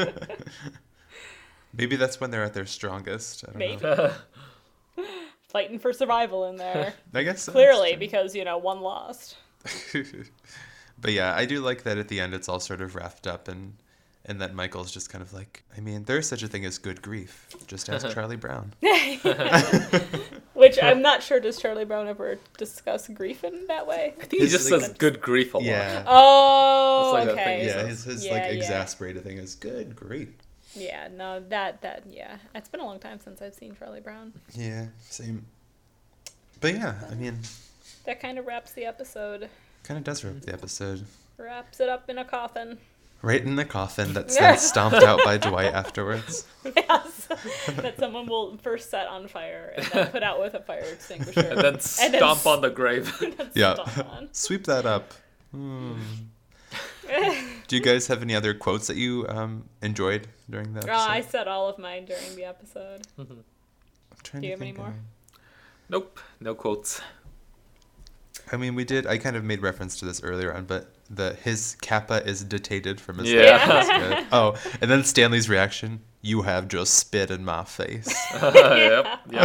[SPEAKER 2] Maybe that's when they're at their strongest. I don't know.
[SPEAKER 1] Fighting for survival in there.
[SPEAKER 2] I guess so.
[SPEAKER 1] Clearly, because, you know, one lost.
[SPEAKER 2] But yeah, I do like that at the end it's all sort of wrapped up and that Michael's just kind of like, I mean, there's such a thing as good grief. Just ask Charlie Brown.
[SPEAKER 1] Which I'm not sure, does Charlie Brown ever discuss grief in that way?
[SPEAKER 3] I think he just says good grief a lot.
[SPEAKER 2] Yeah.
[SPEAKER 1] Oh,
[SPEAKER 3] like
[SPEAKER 1] okay.
[SPEAKER 2] Yeah, his like exasperated thing is good grief.
[SPEAKER 1] Yeah, no, that yeah. It's been a long time since I've seen Charlie Brown.
[SPEAKER 2] Yeah, same. But yeah, I mean,
[SPEAKER 1] that kind of wraps the episode.
[SPEAKER 2] Kind of does wrap the episode.
[SPEAKER 1] Wraps it up in a coffin.
[SPEAKER 2] Right in the coffin that's then stomped out by Dwight afterwards.
[SPEAKER 1] Yes. That someone will first set on fire and then put out with a fire extinguisher.
[SPEAKER 3] And then stomp on the grave.
[SPEAKER 2] Yeah. Sweep that up. Do you guys have any other quotes that you enjoyed during the episode?
[SPEAKER 1] I said all of mine during the episode. Do you have any more?
[SPEAKER 3] Nope. No quotes.
[SPEAKER 2] I mean, I kind of made reference to this earlier on, but his kappa is detated from his
[SPEAKER 3] Yeah.
[SPEAKER 2] Oh, and then Stanley's reaction, you have just spit in my face.
[SPEAKER 3] Yep.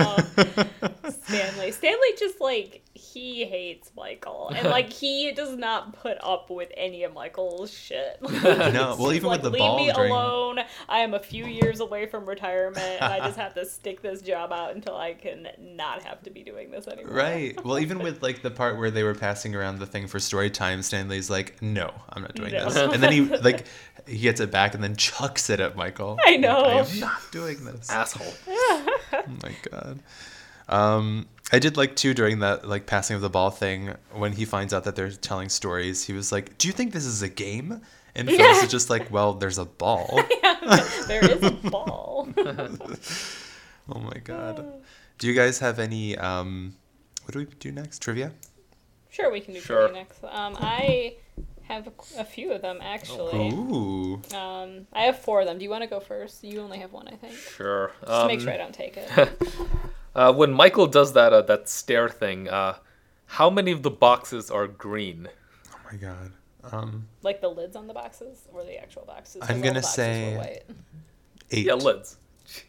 [SPEAKER 1] Stanley just, like, he hates Michael. And, like, he does not put up with any of Michael's shit.
[SPEAKER 2] No, well, even
[SPEAKER 1] like,
[SPEAKER 2] with the ball
[SPEAKER 1] leave me alone. I am a few years away from retirement, and I just have to stick this job out until I can not have to be doing this anymore.
[SPEAKER 2] Right. Well, even with, like, the part where they were passing around the thing for story time, Stanley's like, no, I'm not doing this. And then he gets it back and then chucks it at Michael.
[SPEAKER 1] I know.
[SPEAKER 2] I am not doing this.
[SPEAKER 3] Asshole.
[SPEAKER 2] Oh my god. I did like too during that like passing of the ball thing when he finds out that they're telling stories. He was like, "Do you think this is a game?" And Phyllis is just like, "Well, there's a ball."
[SPEAKER 1] There is a ball.
[SPEAKER 2] Oh my god. Do you guys have any? What do we do next? Trivia?
[SPEAKER 1] Sure, we can do trivia next. I have a few of them actually.
[SPEAKER 2] Ooh.
[SPEAKER 1] I have 4 of them. Do you want to go first? You only have 1, I think.
[SPEAKER 3] Sure.
[SPEAKER 1] Just to make sure I don't take it.
[SPEAKER 3] When Michael does that stare thing, how many of the boxes are green?
[SPEAKER 2] Oh my god.
[SPEAKER 1] Like the lids on the boxes or the actual boxes?
[SPEAKER 2] I'm gonna say 8.
[SPEAKER 3] Yeah, lids.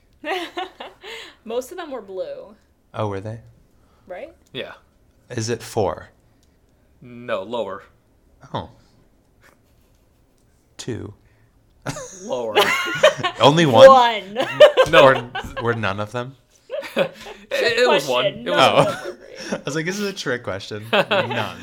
[SPEAKER 1] Most of them were blue.
[SPEAKER 2] Oh, were they?
[SPEAKER 1] Right?
[SPEAKER 3] Yeah.
[SPEAKER 2] Is it 4?
[SPEAKER 3] No, lower.
[SPEAKER 2] Oh. 2.
[SPEAKER 3] Lower.
[SPEAKER 2] Only 1?
[SPEAKER 1] 1.
[SPEAKER 3] No.
[SPEAKER 2] Were none of them?
[SPEAKER 3] It was 1. It was
[SPEAKER 2] 1. I was like, this is a trick question. None.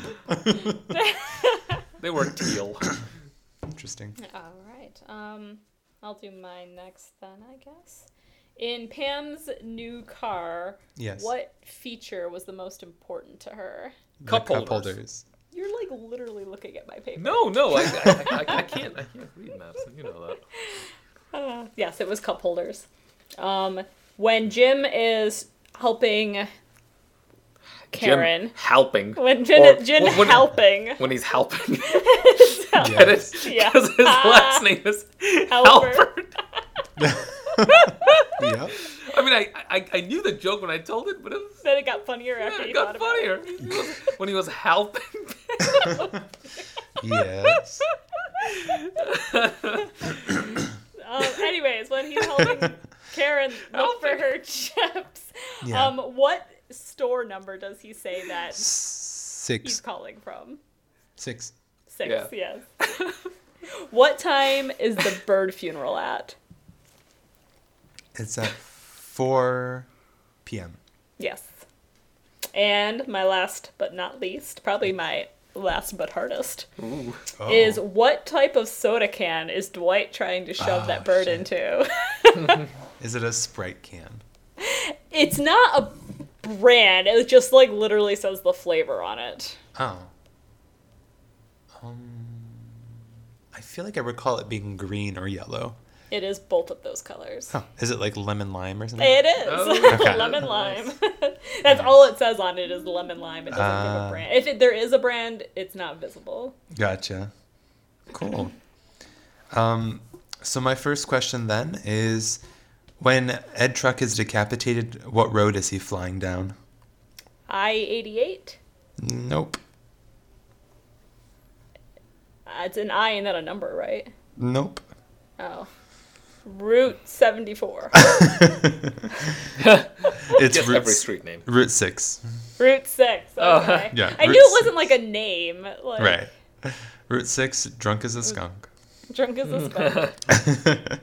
[SPEAKER 3] They were teal.
[SPEAKER 2] Interesting.
[SPEAKER 1] All right. I'll do mine next then, I guess. In Pam's new car,
[SPEAKER 2] yes.
[SPEAKER 1] What feature was the most important to her?
[SPEAKER 3] Cup holders.
[SPEAKER 1] You're like literally looking at my paper.
[SPEAKER 3] No, I can't read maps. You know
[SPEAKER 1] that. Yes, it was cup holders. When Jim is helping Karen.
[SPEAKER 3] Jim helping.
[SPEAKER 1] When Jim helping.
[SPEAKER 3] When he's helping.
[SPEAKER 2] Yes.
[SPEAKER 3] Get it? Because his last name is Halpert.
[SPEAKER 2] Yep.
[SPEAKER 3] I mean, I knew the joke when I told it, but it was,
[SPEAKER 1] Then it got funnier after
[SPEAKER 3] it
[SPEAKER 1] you
[SPEAKER 3] got
[SPEAKER 1] thought about
[SPEAKER 3] funnier.
[SPEAKER 1] it.
[SPEAKER 3] When he was helping.
[SPEAKER 2] Yes.
[SPEAKER 1] Anyways, when he's helping Karen look for her chips,
[SPEAKER 2] Yeah.
[SPEAKER 1] what store number does he say that he's
[SPEAKER 2] 6.
[SPEAKER 1] calling from?
[SPEAKER 2] 6.
[SPEAKER 1] 6,
[SPEAKER 3] Yeah.
[SPEAKER 1] yes. What time is the bird funeral at?
[SPEAKER 2] It's at 4 p.m.
[SPEAKER 1] Yes. And my last but not least, probably my last but hardest,
[SPEAKER 3] Ooh.
[SPEAKER 1] is what type of soda can is Dwight trying to shove that bird
[SPEAKER 2] shit.
[SPEAKER 1] into?
[SPEAKER 2] Is it a Sprite can?
[SPEAKER 1] It's not a brand. It just like literally says the flavor on it.
[SPEAKER 2] Oh. I feel like I recall it being green or yellow.
[SPEAKER 1] It is both of those colors.
[SPEAKER 2] Huh. Is it like lemon lime or something?
[SPEAKER 1] It is.
[SPEAKER 3] Oh,
[SPEAKER 2] okay.
[SPEAKER 1] Lemon lime. That's all it says on it is lemon lime. It doesn't give a brand. If there is a brand, it's not visible.
[SPEAKER 2] Gotcha. Cool. So my first question then is, when Ed Truck is decapitated, what road is he flying down?
[SPEAKER 1] I-88?
[SPEAKER 2] Nope.
[SPEAKER 1] It's an I and then a number, right?
[SPEAKER 2] Nope.
[SPEAKER 1] Oh. Route 74.
[SPEAKER 2] It's
[SPEAKER 3] Guess every street name.
[SPEAKER 2] Route 6.
[SPEAKER 1] Route 6.
[SPEAKER 3] Oh,
[SPEAKER 1] Okay.
[SPEAKER 2] yeah,
[SPEAKER 1] I
[SPEAKER 2] Route
[SPEAKER 1] knew it
[SPEAKER 2] 6.
[SPEAKER 1] wasn't like a name. Like,
[SPEAKER 2] Right. Route 6, drunk as a skunk.
[SPEAKER 1] Drunk as a skunk.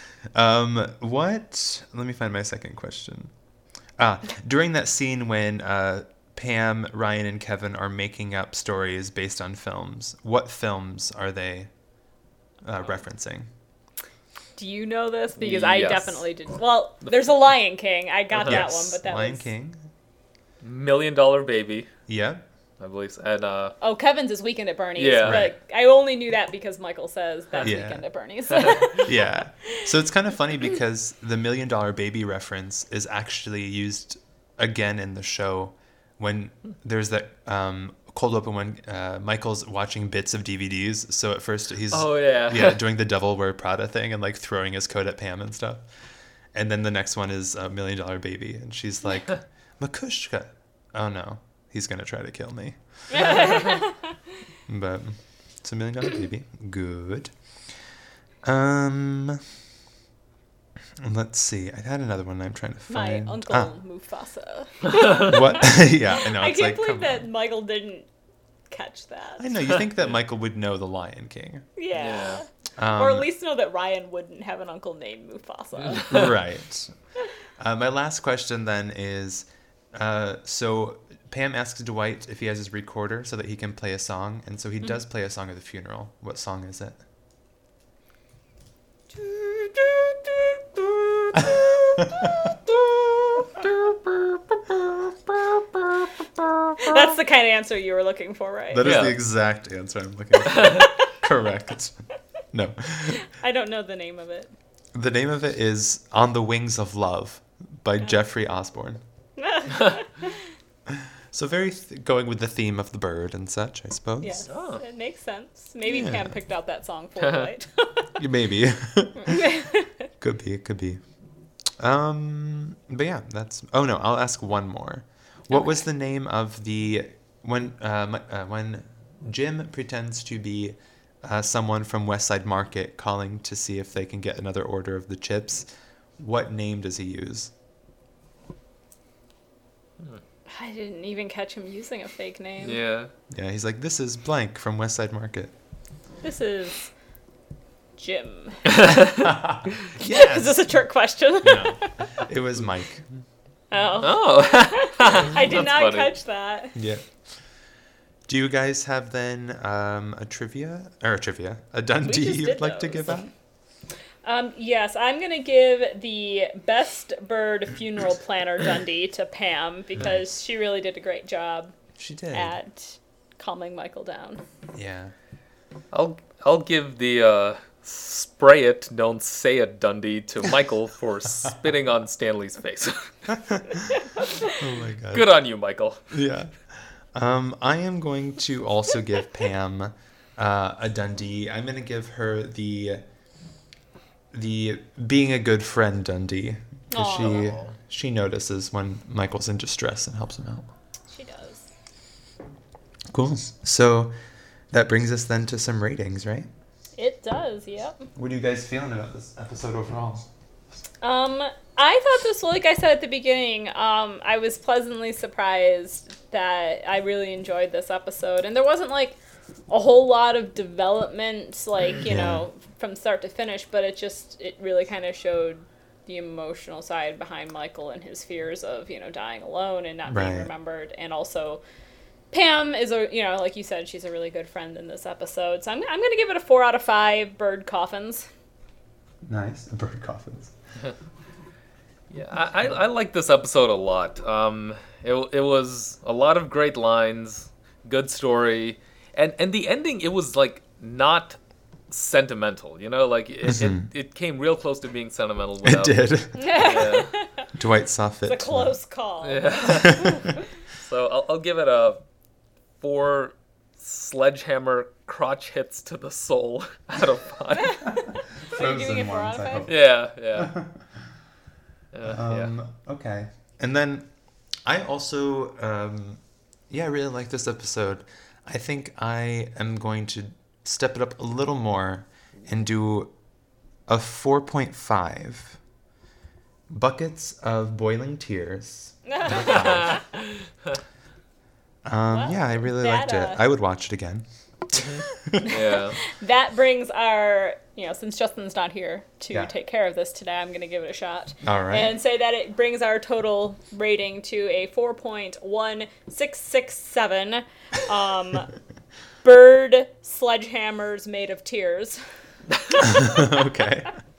[SPEAKER 2] Let me find my second question. During that scene when Pam, Ryan, and Kevin are making up stories based on films, what films are they referencing?
[SPEAKER 1] Do you know this? Because I
[SPEAKER 3] Yes.
[SPEAKER 1] definitely didn't. Well, there's a Lion King. I got that
[SPEAKER 2] Yes,
[SPEAKER 1] one, but that
[SPEAKER 2] Lion
[SPEAKER 1] was...
[SPEAKER 2] King.
[SPEAKER 3] $1 Million Baby,
[SPEAKER 2] Yep.
[SPEAKER 3] I believe. And
[SPEAKER 1] Oh, Kevin's is Weekend at Bernie's.
[SPEAKER 3] Yeah.
[SPEAKER 1] But I only knew that because Michael says that's
[SPEAKER 2] Yeah.
[SPEAKER 1] Weekend at Bernie's.
[SPEAKER 2] Yeah. So it's kind of funny because the $1 Million Baby reference is actually used again in the show when there's that cold open when Michael's watching bits of DVDs. So at first he's doing the Devil Wear Prada thing and like throwing his coat at Pam and stuff. And then the next one is $1 Million Baby, and she's like, Makushka. Oh no, he's gonna try to kill me. But it's $1 Million Baby. Good. Let's see. I had another one I'm trying to
[SPEAKER 1] My
[SPEAKER 2] find.
[SPEAKER 1] uncle Mufasa.
[SPEAKER 2] What? Yeah, I know.
[SPEAKER 1] I
[SPEAKER 2] It's
[SPEAKER 1] can't
[SPEAKER 2] like,
[SPEAKER 1] believe
[SPEAKER 2] come
[SPEAKER 1] that
[SPEAKER 2] on.
[SPEAKER 1] Michael didn't catch that.
[SPEAKER 2] I know. You think that Michael would know the Lion King.
[SPEAKER 1] Yeah.
[SPEAKER 3] Yeah.
[SPEAKER 1] Or at least know that Ryan wouldn't have an uncle named Mufasa.
[SPEAKER 2] Right. My last question then is, so Pam asks Dwight if he has his recorder so that he can play a song, and so he does play a song at the funeral. What song is it?
[SPEAKER 1] That's the kind of answer you were looking for, right?
[SPEAKER 2] That is
[SPEAKER 3] Yeah.
[SPEAKER 2] the exact answer I'm looking for. Correct. No.
[SPEAKER 1] I don't know the name of it.
[SPEAKER 2] The name of it is On the Wings of Love by Jeffrey Osborne. So very going with the theme of the bird and such, I suppose.
[SPEAKER 1] Yes,
[SPEAKER 3] Oh.
[SPEAKER 1] it makes sense. Maybe
[SPEAKER 2] Yeah.
[SPEAKER 1] Pam picked out that song for Dwight.
[SPEAKER 2] Maybe. Could be. It could be. But yeah, that's. Oh no, I'll ask one more. What was the name of the when Jim pretends to be someone from West Side Market calling to see if they can get another order of the chips? What name does he use?
[SPEAKER 1] I didn't even catch him using a fake name.
[SPEAKER 3] Yeah.
[SPEAKER 2] Yeah, he's like, this is blank from West Side Market.
[SPEAKER 1] This is Jim.
[SPEAKER 2] Yes.
[SPEAKER 1] Is this a trick question?
[SPEAKER 2] No, it was Mike.
[SPEAKER 1] Oh.
[SPEAKER 3] Oh.
[SPEAKER 1] I did
[SPEAKER 3] That's
[SPEAKER 1] not
[SPEAKER 3] funny.
[SPEAKER 1] catch that.
[SPEAKER 2] Yeah. Do you guys have then a Dundee
[SPEAKER 1] just
[SPEAKER 2] you'd
[SPEAKER 1] did
[SPEAKER 2] like to
[SPEAKER 1] those.
[SPEAKER 2] give out?
[SPEAKER 1] Yes, I'm going to give the best bird funeral planner Dundee to Pam because she really did a great job
[SPEAKER 2] She did.
[SPEAKER 1] at calming Michael down.
[SPEAKER 2] Yeah.
[SPEAKER 3] I'll give the spray it, don't say it Dundee to Michael for spitting on Stanley's face.
[SPEAKER 2] Oh my god.
[SPEAKER 3] Good on you, Michael.
[SPEAKER 2] Yeah. I am going to also give Pam a Dundee. I'm going to give her the the being a good friend Dundee. She notices when Michael's in distress and helps him out.
[SPEAKER 1] She does.
[SPEAKER 2] Cool. So that brings us then to some ratings, right?
[SPEAKER 1] It does, yep.
[SPEAKER 2] What are you guys feeling about this episode overall?
[SPEAKER 1] I thought this, like I said at the beginning, I was pleasantly surprised that I really enjoyed this episode. And there wasn't, like, a whole lot of development, like, you know, from start to finish, but it really kind of showed the emotional side behind Michael and his fears of, you know, dying alone and not being remembered. And also, Pam is like you said, she's a really good friend in this episode. So I'm going to give it a 4 out of 5 bird coffins.
[SPEAKER 2] Nice. Bird coffins.
[SPEAKER 3] Yeah, I like this episode a lot. It was a lot of great lines, good story, and the ending, it was like not sentimental, you know, like it came real close to being sentimental. Without,
[SPEAKER 2] it did.
[SPEAKER 3] Yeah.
[SPEAKER 2] Dwight saw fit.
[SPEAKER 1] It's a close call.
[SPEAKER 3] Yeah. So I'll give it a 4 sledgehammer crotch hits to the soul out of 5.
[SPEAKER 1] Are you giving it 4 out of 5?
[SPEAKER 3] Yeah.
[SPEAKER 2] Okay. And then I also, I really like this episode. I think I am going to step it up a little more and do a 4.5 buckets of boiling tears. I really liked it. I would watch it again.
[SPEAKER 3] Yeah.
[SPEAKER 1] That brings our, since Justin's not here to take care of this today, I'm going to give it a shot.
[SPEAKER 2] All right.
[SPEAKER 1] And say that it brings our total rating to a 4.1667. Bird sledgehammers made of tears.
[SPEAKER 2] Okay.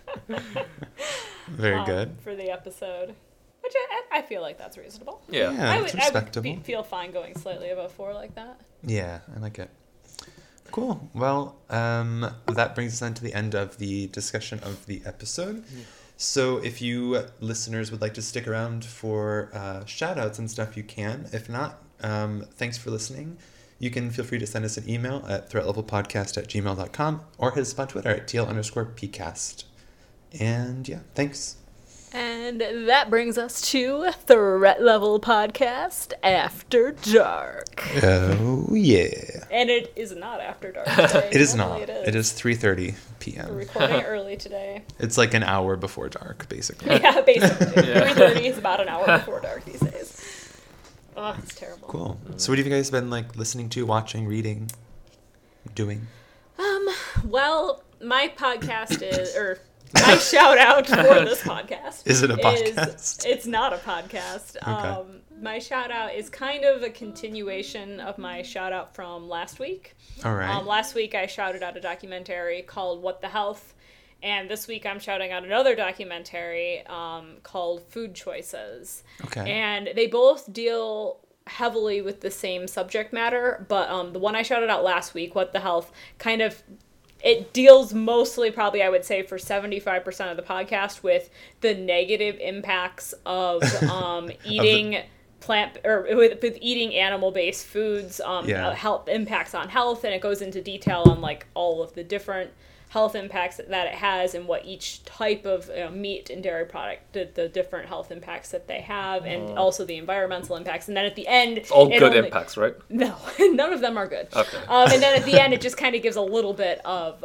[SPEAKER 2] Very good.
[SPEAKER 1] For the episode. Which I feel like that's reasonable.
[SPEAKER 3] Yeah,
[SPEAKER 2] that's respectable.
[SPEAKER 1] I would feel fine going slightly above 4 like that.
[SPEAKER 2] Yeah, I like it. Cool. Well, that brings us on to the end of the discussion of the episode. So if you listeners would like to stick around for shout-outs and stuff, you can. If not, thanks for listening. You can feel free to send us an email at threatlevelpodcast@gmail.com or hit us up on Twitter at TL_PCast. And yeah, thanks.
[SPEAKER 1] And that brings us to Threat Level Podcast After Dark.
[SPEAKER 2] Oh, yeah.
[SPEAKER 1] And it is not after dark today.
[SPEAKER 2] It is not. It is 3:30 p.m.
[SPEAKER 1] We're recording early today.
[SPEAKER 2] It's like an hour before dark, basically.
[SPEAKER 1] Yeah, basically. 3:30 is about an hour before dark these days. Oh, it's terrible.
[SPEAKER 2] Cool. So what have you guys been listening to, watching, reading, doing?
[SPEAKER 1] Well, my podcast is, my shout out for this podcast.
[SPEAKER 2] Is it a podcast?
[SPEAKER 1] It's not a podcast.
[SPEAKER 2] Okay.
[SPEAKER 1] My shout out is kind of a continuation of my shout out from last week.
[SPEAKER 2] All right.
[SPEAKER 1] Last week I shouted out a documentary called What the Health, and this week I'm shouting out another documentary called Food Choices.
[SPEAKER 2] Okay.
[SPEAKER 1] And they both deal heavily with the same subject matter, but the one I shouted out last week, What the Health, kind of it deals mostly, probably I would say for 75% of the podcast, with the negative impacts of eating with eating animal-based foods, health impacts on health, and it goes into detail on like all of the different health impacts that it has and what each type of meat and dairy product, the different health impacts that they have, and also the environmental impacts. And then at the end,
[SPEAKER 3] it's all good impacts, right?
[SPEAKER 1] No, none of them are good.
[SPEAKER 3] Okay.
[SPEAKER 1] And then at the end, it just kind of gives a little bit of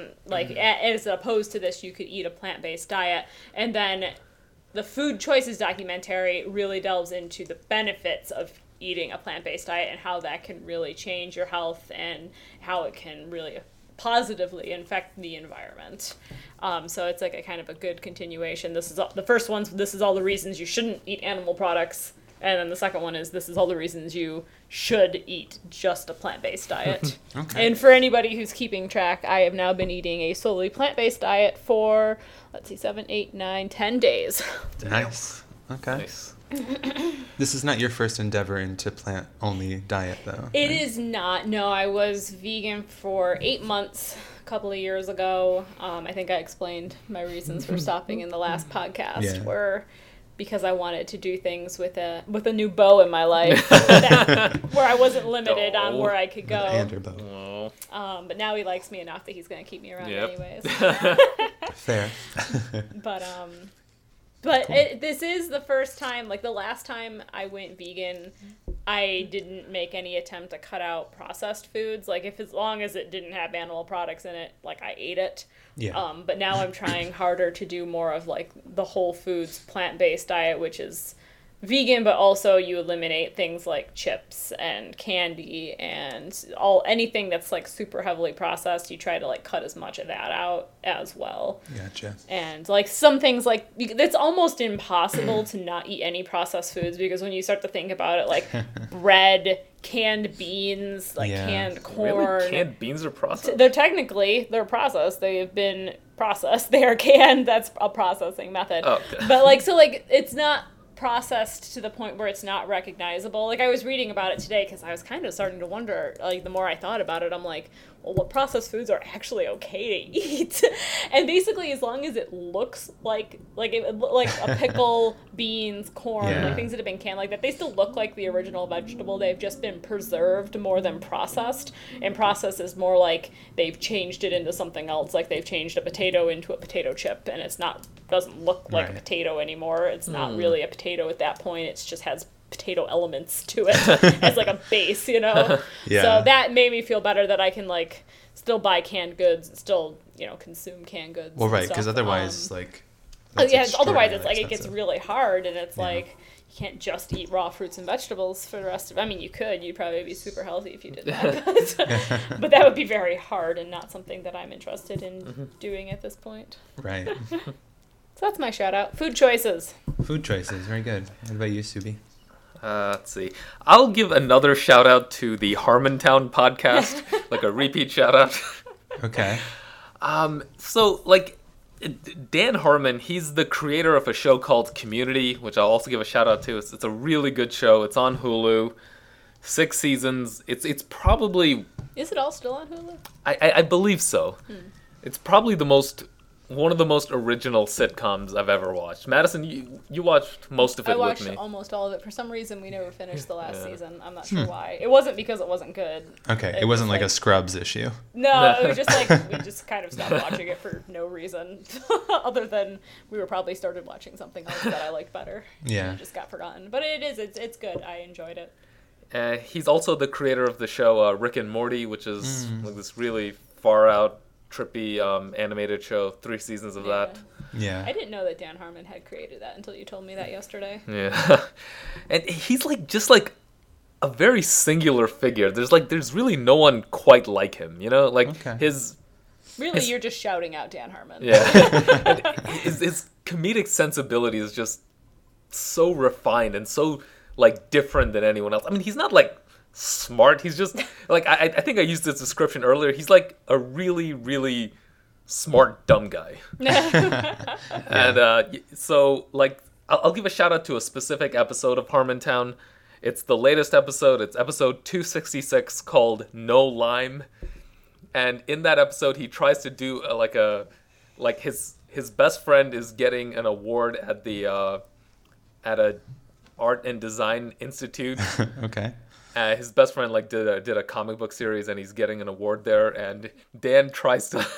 [SPEAKER 1] as opposed to this, you could eat a plant-based diet, and then the Food Choices documentary really delves into the benefits of eating a plant-based diet and how that can really change your health and how it can really positively affect the environment. So it's like a kind of a good continuation. This is the first one. This is all the reasons you shouldn't eat animal products, and then the second one is this is all the reasons you should eat just a plant-based diet.
[SPEAKER 2] Okay.
[SPEAKER 1] And for anybody who's keeping track, I have now been eating a solely plant-based diet for 7, 8, 9, 10 days.
[SPEAKER 2] Nice. Okay.
[SPEAKER 3] Nice.
[SPEAKER 2] This is not your first endeavor into plant-only diet, though.
[SPEAKER 1] It is not. No, I was vegan for 8 months a couple of years ago. I think I explained my reasons for stopping in the last podcast, were because I wanted to do things with a new bow in my life, where I wasn't limited on where I could go.
[SPEAKER 2] And her bow.
[SPEAKER 1] But now he likes me enough that he's gonna keep me around anyways.
[SPEAKER 2] Fair.
[SPEAKER 1] But cool. This is the first time, like the last time I went vegan, I didn't make any attempt to cut out processed foods. Like as long as it didn't have animal products in it, like I ate it.
[SPEAKER 2] Yeah.
[SPEAKER 1] But now I'm trying harder to do more of like the whole foods plant-based diet, which is vegan, but also you eliminate things like chips and candy and anything that's like super heavily processed. You try to like cut as much of that out as well.
[SPEAKER 2] Gotcha.
[SPEAKER 1] And like some things, like it's almost impossible to not eat any processed foods, because when you start to think about it, like bread, canned beans, like canned corn.
[SPEAKER 3] Really? Canned beans are processed?
[SPEAKER 1] They're processed. They have been processed. They are canned. That's a processing method.
[SPEAKER 3] Oh, okay.
[SPEAKER 1] But like, so like it's not processed to the point where it's not recognizable. Like I was reading about it today because I was kind of starting to wonder, like the more I thought about it, I'm like, well, what processed foods are actually okay to eat? And basically, as long as it looks like a pickle, beans, corn, like things that have been canned like that, they still look like the original vegetable. They've just been preserved more than processed. And processed is more like they've changed it into something else. Like they've changed a potato into a potato chip, and doesn't look like a potato anymore. It's not really a potato at that point. It just has potato elements to it as like a base, you know? So that made me feel better that I can like still buy canned goods and still, you know, consume canned goods.
[SPEAKER 2] Well, right, because otherwise
[SPEAKER 1] otherwise it's like it gets really hard, and it's like you can't just eat raw fruits and vegetables for the rest of. I mean, you'd probably be super healthy if you did that, but that would be very hard and not something that I'm interested in doing at this point.
[SPEAKER 2] Right.
[SPEAKER 1] So that's my shout out. Food choices.
[SPEAKER 2] Food choices. Very good. What about you, Subi?
[SPEAKER 3] Let's see. I'll give another shout out to the Harmontown podcast, like a repeat shout out.
[SPEAKER 2] Okay.
[SPEAKER 3] So like Dan Harmon, he's the creator of a show called Community, which I'll also give a shout out to. It's a really good show. It's on Hulu. 6 seasons. It's probably.
[SPEAKER 1] Is it all still on Hulu?
[SPEAKER 3] I believe so. It's probably one of the most original sitcoms I've ever watched. Madison, you watched most of it with me.
[SPEAKER 1] I watched almost all of it. For some reason, we never finished the last season. I'm not sure why. It wasn't because it wasn't good.
[SPEAKER 2] Okay, it wasn't like a Scrubs issue.
[SPEAKER 1] No, it was just like we just kind of stopped watching it for no reason, other than we were probably started watching something else that I liked better.
[SPEAKER 2] Yeah,
[SPEAKER 1] and it just got forgotten. But it's good. I enjoyed it.
[SPEAKER 3] He's also the creator of the show Rick and Morty, which is like this really far out, trippy animated show. 3 seasons of that.
[SPEAKER 2] Yeah.
[SPEAKER 1] I didn't know that Dan Harmon had created that until you told me that yesterday.
[SPEAKER 3] Yeah. And he's like just like a very singular figure. There's really no one quite like him, you know? Like
[SPEAKER 1] you're just shouting out Dan Harmon.
[SPEAKER 3] Yeah. his comedic sensibility is just so refined and so like different than anyone else. I mean, he's not like smart. He's just like I think I used this description earlier. He's like a really, really smart dumb guy. And so like I'll give a shout out to a specific episode of Harmontown. It's the latest episode. It's episode 266 called No Lime. And in that episode, he tries to do his best friend is getting an award at the at a art and design institute.
[SPEAKER 2] Okay.
[SPEAKER 3] His best friend like did a comic book series, and he's getting an award there. And Dan tries to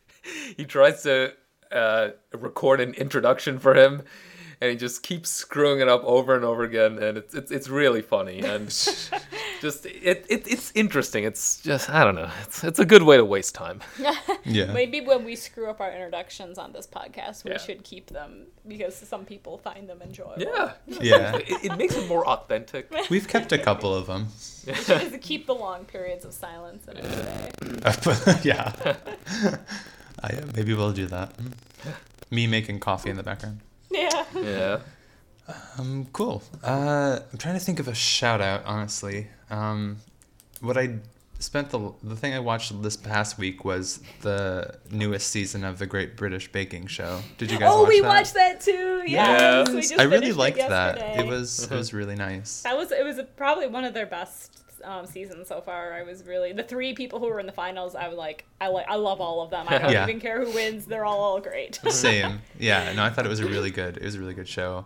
[SPEAKER 3] record an introduction for him, and he just keeps screwing it up over and over again. And it's really funny, and just it's interesting. It's just I don't know. It's a good way to waste time.
[SPEAKER 2] Yeah.
[SPEAKER 1] Maybe when we screw up our introductions on this podcast, we should keep them because some people find them enjoyable.
[SPEAKER 3] Yeah.
[SPEAKER 2] Yeah.
[SPEAKER 3] It makes it more authentic.
[SPEAKER 2] We've kept a couple of them.
[SPEAKER 1] We should keep the long periods of silence in it today.
[SPEAKER 2] Yeah. Maybe we'll do that. Me making coffee in the background.
[SPEAKER 1] Yeah.
[SPEAKER 3] Yeah.
[SPEAKER 2] Cool. I'm trying to think of a shout out, honestly. What I spent the thing I watched this past week was the newest season of the Great British Baking Show. Did you guys watch that?
[SPEAKER 1] Oh, we watched that too. Yes.
[SPEAKER 3] Yeah.
[SPEAKER 1] We just
[SPEAKER 2] I really
[SPEAKER 1] finished
[SPEAKER 2] liked
[SPEAKER 1] it
[SPEAKER 2] that. It was really nice.
[SPEAKER 1] It was probably one of their best seasons so far. I was really the 3 people who were in the finals. I love all of them. I don't even care who wins. They're all great.
[SPEAKER 2] Same. Yeah. No, I thought it was a really good show.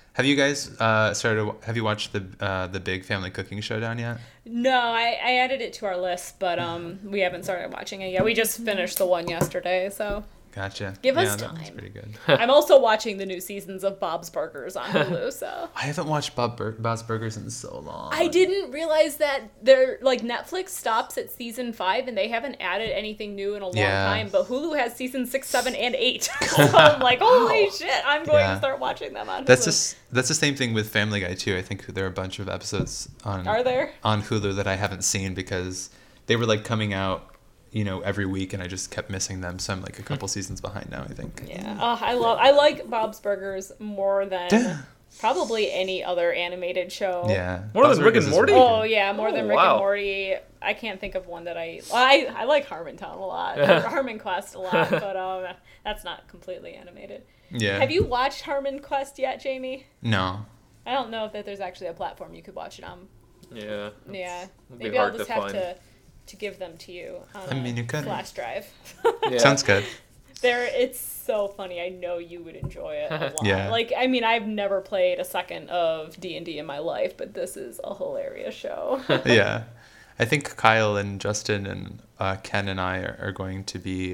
[SPEAKER 2] Have you guys have you watched the Big Family Cooking Showdown yet?
[SPEAKER 1] No, I added it to our list, but we haven't started watching it yet. We just finished the one yesterday, so
[SPEAKER 2] Gotcha.
[SPEAKER 1] give us
[SPEAKER 2] That was
[SPEAKER 1] time.
[SPEAKER 2] pretty good.
[SPEAKER 1] I'm also watching the new seasons of Bob's Burgers on Hulu, so
[SPEAKER 2] I haven't watched Bob's Burgers in so long.
[SPEAKER 1] I didn't realize that they're like Netflix stops at season 5 and they haven't added anything new in a long time, but Hulu has season 6, 7, and 8. So I'm like, holy shit, I'm going to start watching them on Hulu.
[SPEAKER 2] That's the same thing with Family Guy too. I think there are a bunch of episodes on Hulu that I haven't seen because they were like coming out, every week, and I just kept missing them. So I'm like a couple seasons behind now, I think.
[SPEAKER 1] Yeah. Oh, I like Bob's Burgers more than probably any other animated show.
[SPEAKER 2] Yeah.
[SPEAKER 3] More than Rick and Morty?
[SPEAKER 1] Oh, yeah, more than Rick and Morty. I can't think of one that I like Harmontown a lot. Harmon Quest a lot, but that's not completely animated.
[SPEAKER 2] Yeah.
[SPEAKER 1] Have you watched Harmon Quest yet, Jamie?
[SPEAKER 2] No.
[SPEAKER 1] I don't know if there's actually a platform you could watch it on.
[SPEAKER 3] Yeah.
[SPEAKER 1] Yeah. Maybe I'll just have to give them to you on
[SPEAKER 2] you could.
[SPEAKER 1] flash drive.
[SPEAKER 2] Yeah. Sounds good.
[SPEAKER 1] It's so funny. I know you would enjoy it a lot.
[SPEAKER 2] Yeah.
[SPEAKER 1] Like, I mean, I've never played a second of D&D in my life, but this is a hilarious show.
[SPEAKER 2] Yeah. I think Kyle and Justin and Ken and I are going to be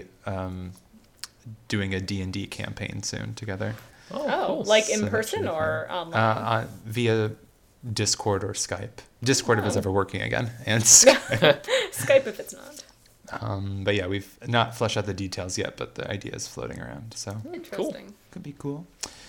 [SPEAKER 2] doing a D&D campaign soon together.
[SPEAKER 1] Oh, cool. Like in person or online?
[SPEAKER 2] Via Discord or Skype. Discord if it's ever working again, and Skype.
[SPEAKER 1] Skype if it's not.
[SPEAKER 2] But yeah, we've not fleshed out the details yet, but the idea is floating around. So
[SPEAKER 1] interesting.
[SPEAKER 2] Cool. Could be cool.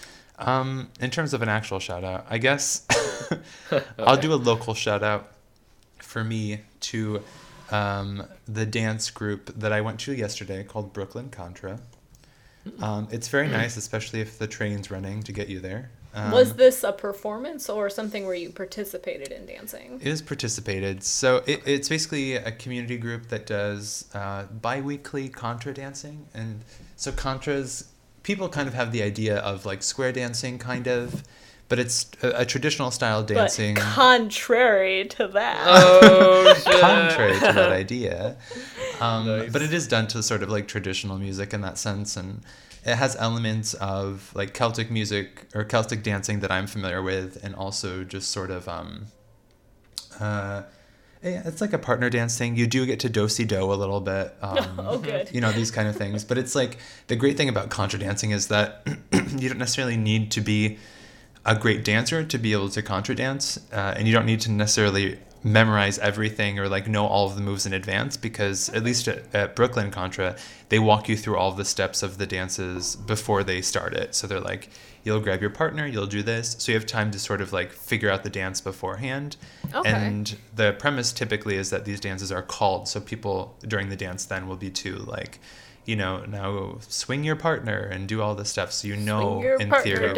[SPEAKER 2] In terms of an actual shout out, I guess I'll do a local shout out for me to the dance group that I went to yesterday called Brooklyn Contra. It's very nice, especially if the train's running to get you there.
[SPEAKER 1] Was this a performance or something where you participated in dancing?
[SPEAKER 2] It is participated. So it's basically a community group that does bi-weekly Contra dancing. And so Contras, people kind of have the idea of like square dancing kind of, but it's a traditional style dancing.
[SPEAKER 1] But contrary to that.
[SPEAKER 3] Oh, shit.
[SPEAKER 2] Contrary to that idea.
[SPEAKER 3] Nice.
[SPEAKER 2] But it is done to sort of like traditional music in that sense. And it has elements of like Celtic music or Celtic dancing that I'm familiar with, and also just sort of it's like a partner dance thing. You do get to do-si-do a little bit.
[SPEAKER 1] Oh, good.
[SPEAKER 2] These kind of things. But it's like the great thing about contra dancing is that you don't necessarily need to be a great dancer to be able to contra dance, and you don't need to necessarily memorize everything or like know all of the moves in advance, because at least at Brooklyn Contra, they walk you through all the steps of the dances before they start it. So they're like, you'll grab your partner, you'll do this. So you have time to sort of like figure out the dance beforehand.
[SPEAKER 1] Okay.
[SPEAKER 2] And the premise typically is that these dances are called. So people during the dance then will be to like, now swing your partner and do all this stuff. So in theory.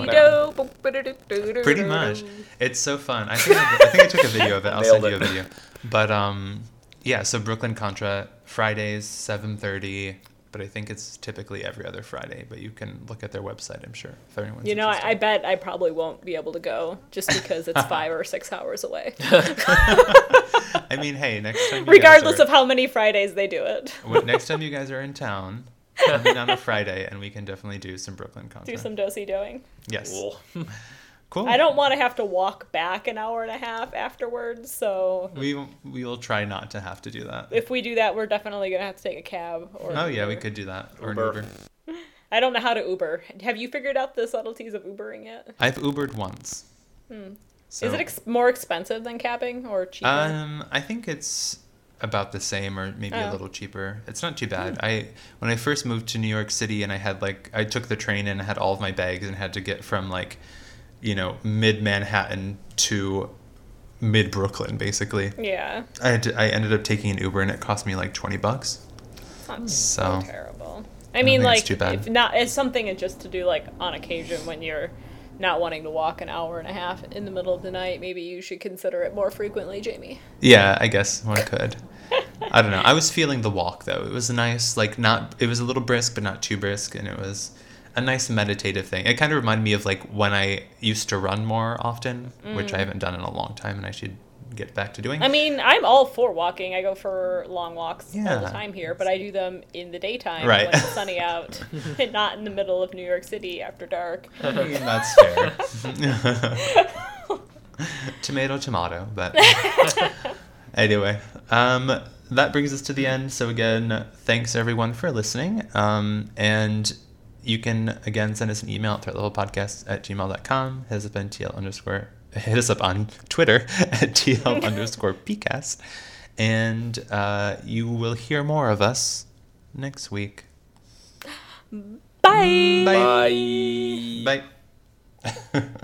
[SPEAKER 2] Pretty much. It's so fun. I think I took a video of it. I'll send you a video. But so Brooklyn Contra, Fridays, 7:30. But I think it's typically every other Friday. But you can look at their website, I'm sure, if anyone's interested.
[SPEAKER 1] I bet I probably won't be able to go just because it's 5 or 6 hours away.
[SPEAKER 2] I mean, hey, next time
[SPEAKER 1] regardless of how many Fridays they do it.
[SPEAKER 2] Next time you guys are in town, come in on a Friday, and we can definitely do some Brooklyn Contra.
[SPEAKER 1] Do some do-si-doing.
[SPEAKER 2] Yes.
[SPEAKER 3] Cool.
[SPEAKER 1] I don't want to have to walk back an hour and a half afterwards, so
[SPEAKER 2] we will try not to have to do that.
[SPEAKER 1] If we do that, we're definitely gonna have to take a cab.
[SPEAKER 2] Yeah, we could do that, or an Uber.
[SPEAKER 1] I don't know how to Uber. Have you figured out the subtleties of Ubering yet?
[SPEAKER 2] I've Ubered once. So,
[SPEAKER 1] is it more expensive than cabbing or cheaper?
[SPEAKER 2] I think it's about the same, or maybe a little cheaper. It's not too bad. When I first moved to New York City, and I took the train and I had all of my bags and had to get from like, mid Manhattan to mid Brooklyn, basically.
[SPEAKER 1] Yeah.
[SPEAKER 2] I ended up taking an Uber, and it cost me like $20.
[SPEAKER 1] That's so terrible. I mean,
[SPEAKER 2] think
[SPEAKER 1] like,
[SPEAKER 2] it's too bad.
[SPEAKER 1] if not, it's something just to do like on occasion when you're not wanting to walk an hour and a half in the middle of the night. Maybe you should consider it more frequently, Jamie.
[SPEAKER 2] Yeah, I guess one could. I don't know. I was feeling the walk though. It was nice, like it was a little brisk, but not too brisk, and it was a nice meditative thing. It kind of reminded me of like when I used to run more often, which I haven't done in a long time, and I should get back to doing.
[SPEAKER 1] I mean, I'm all for walking. I go for long walks all
[SPEAKER 2] Yeah.
[SPEAKER 1] the time here, but I do them in the daytime
[SPEAKER 2] Right.
[SPEAKER 1] when it's sunny out and not in the middle of New York City after dark.
[SPEAKER 2] I mean, that's fair. Tomato, but anyway, that brings us to the end. So again, thanks everyone for listening. And you can again send us an email at threatlevelpodcast@gmail.com. Hit us up on Twitter at TL_PCast. And you will hear more of us next week.
[SPEAKER 1] Bye.
[SPEAKER 3] Bye.
[SPEAKER 2] Bye.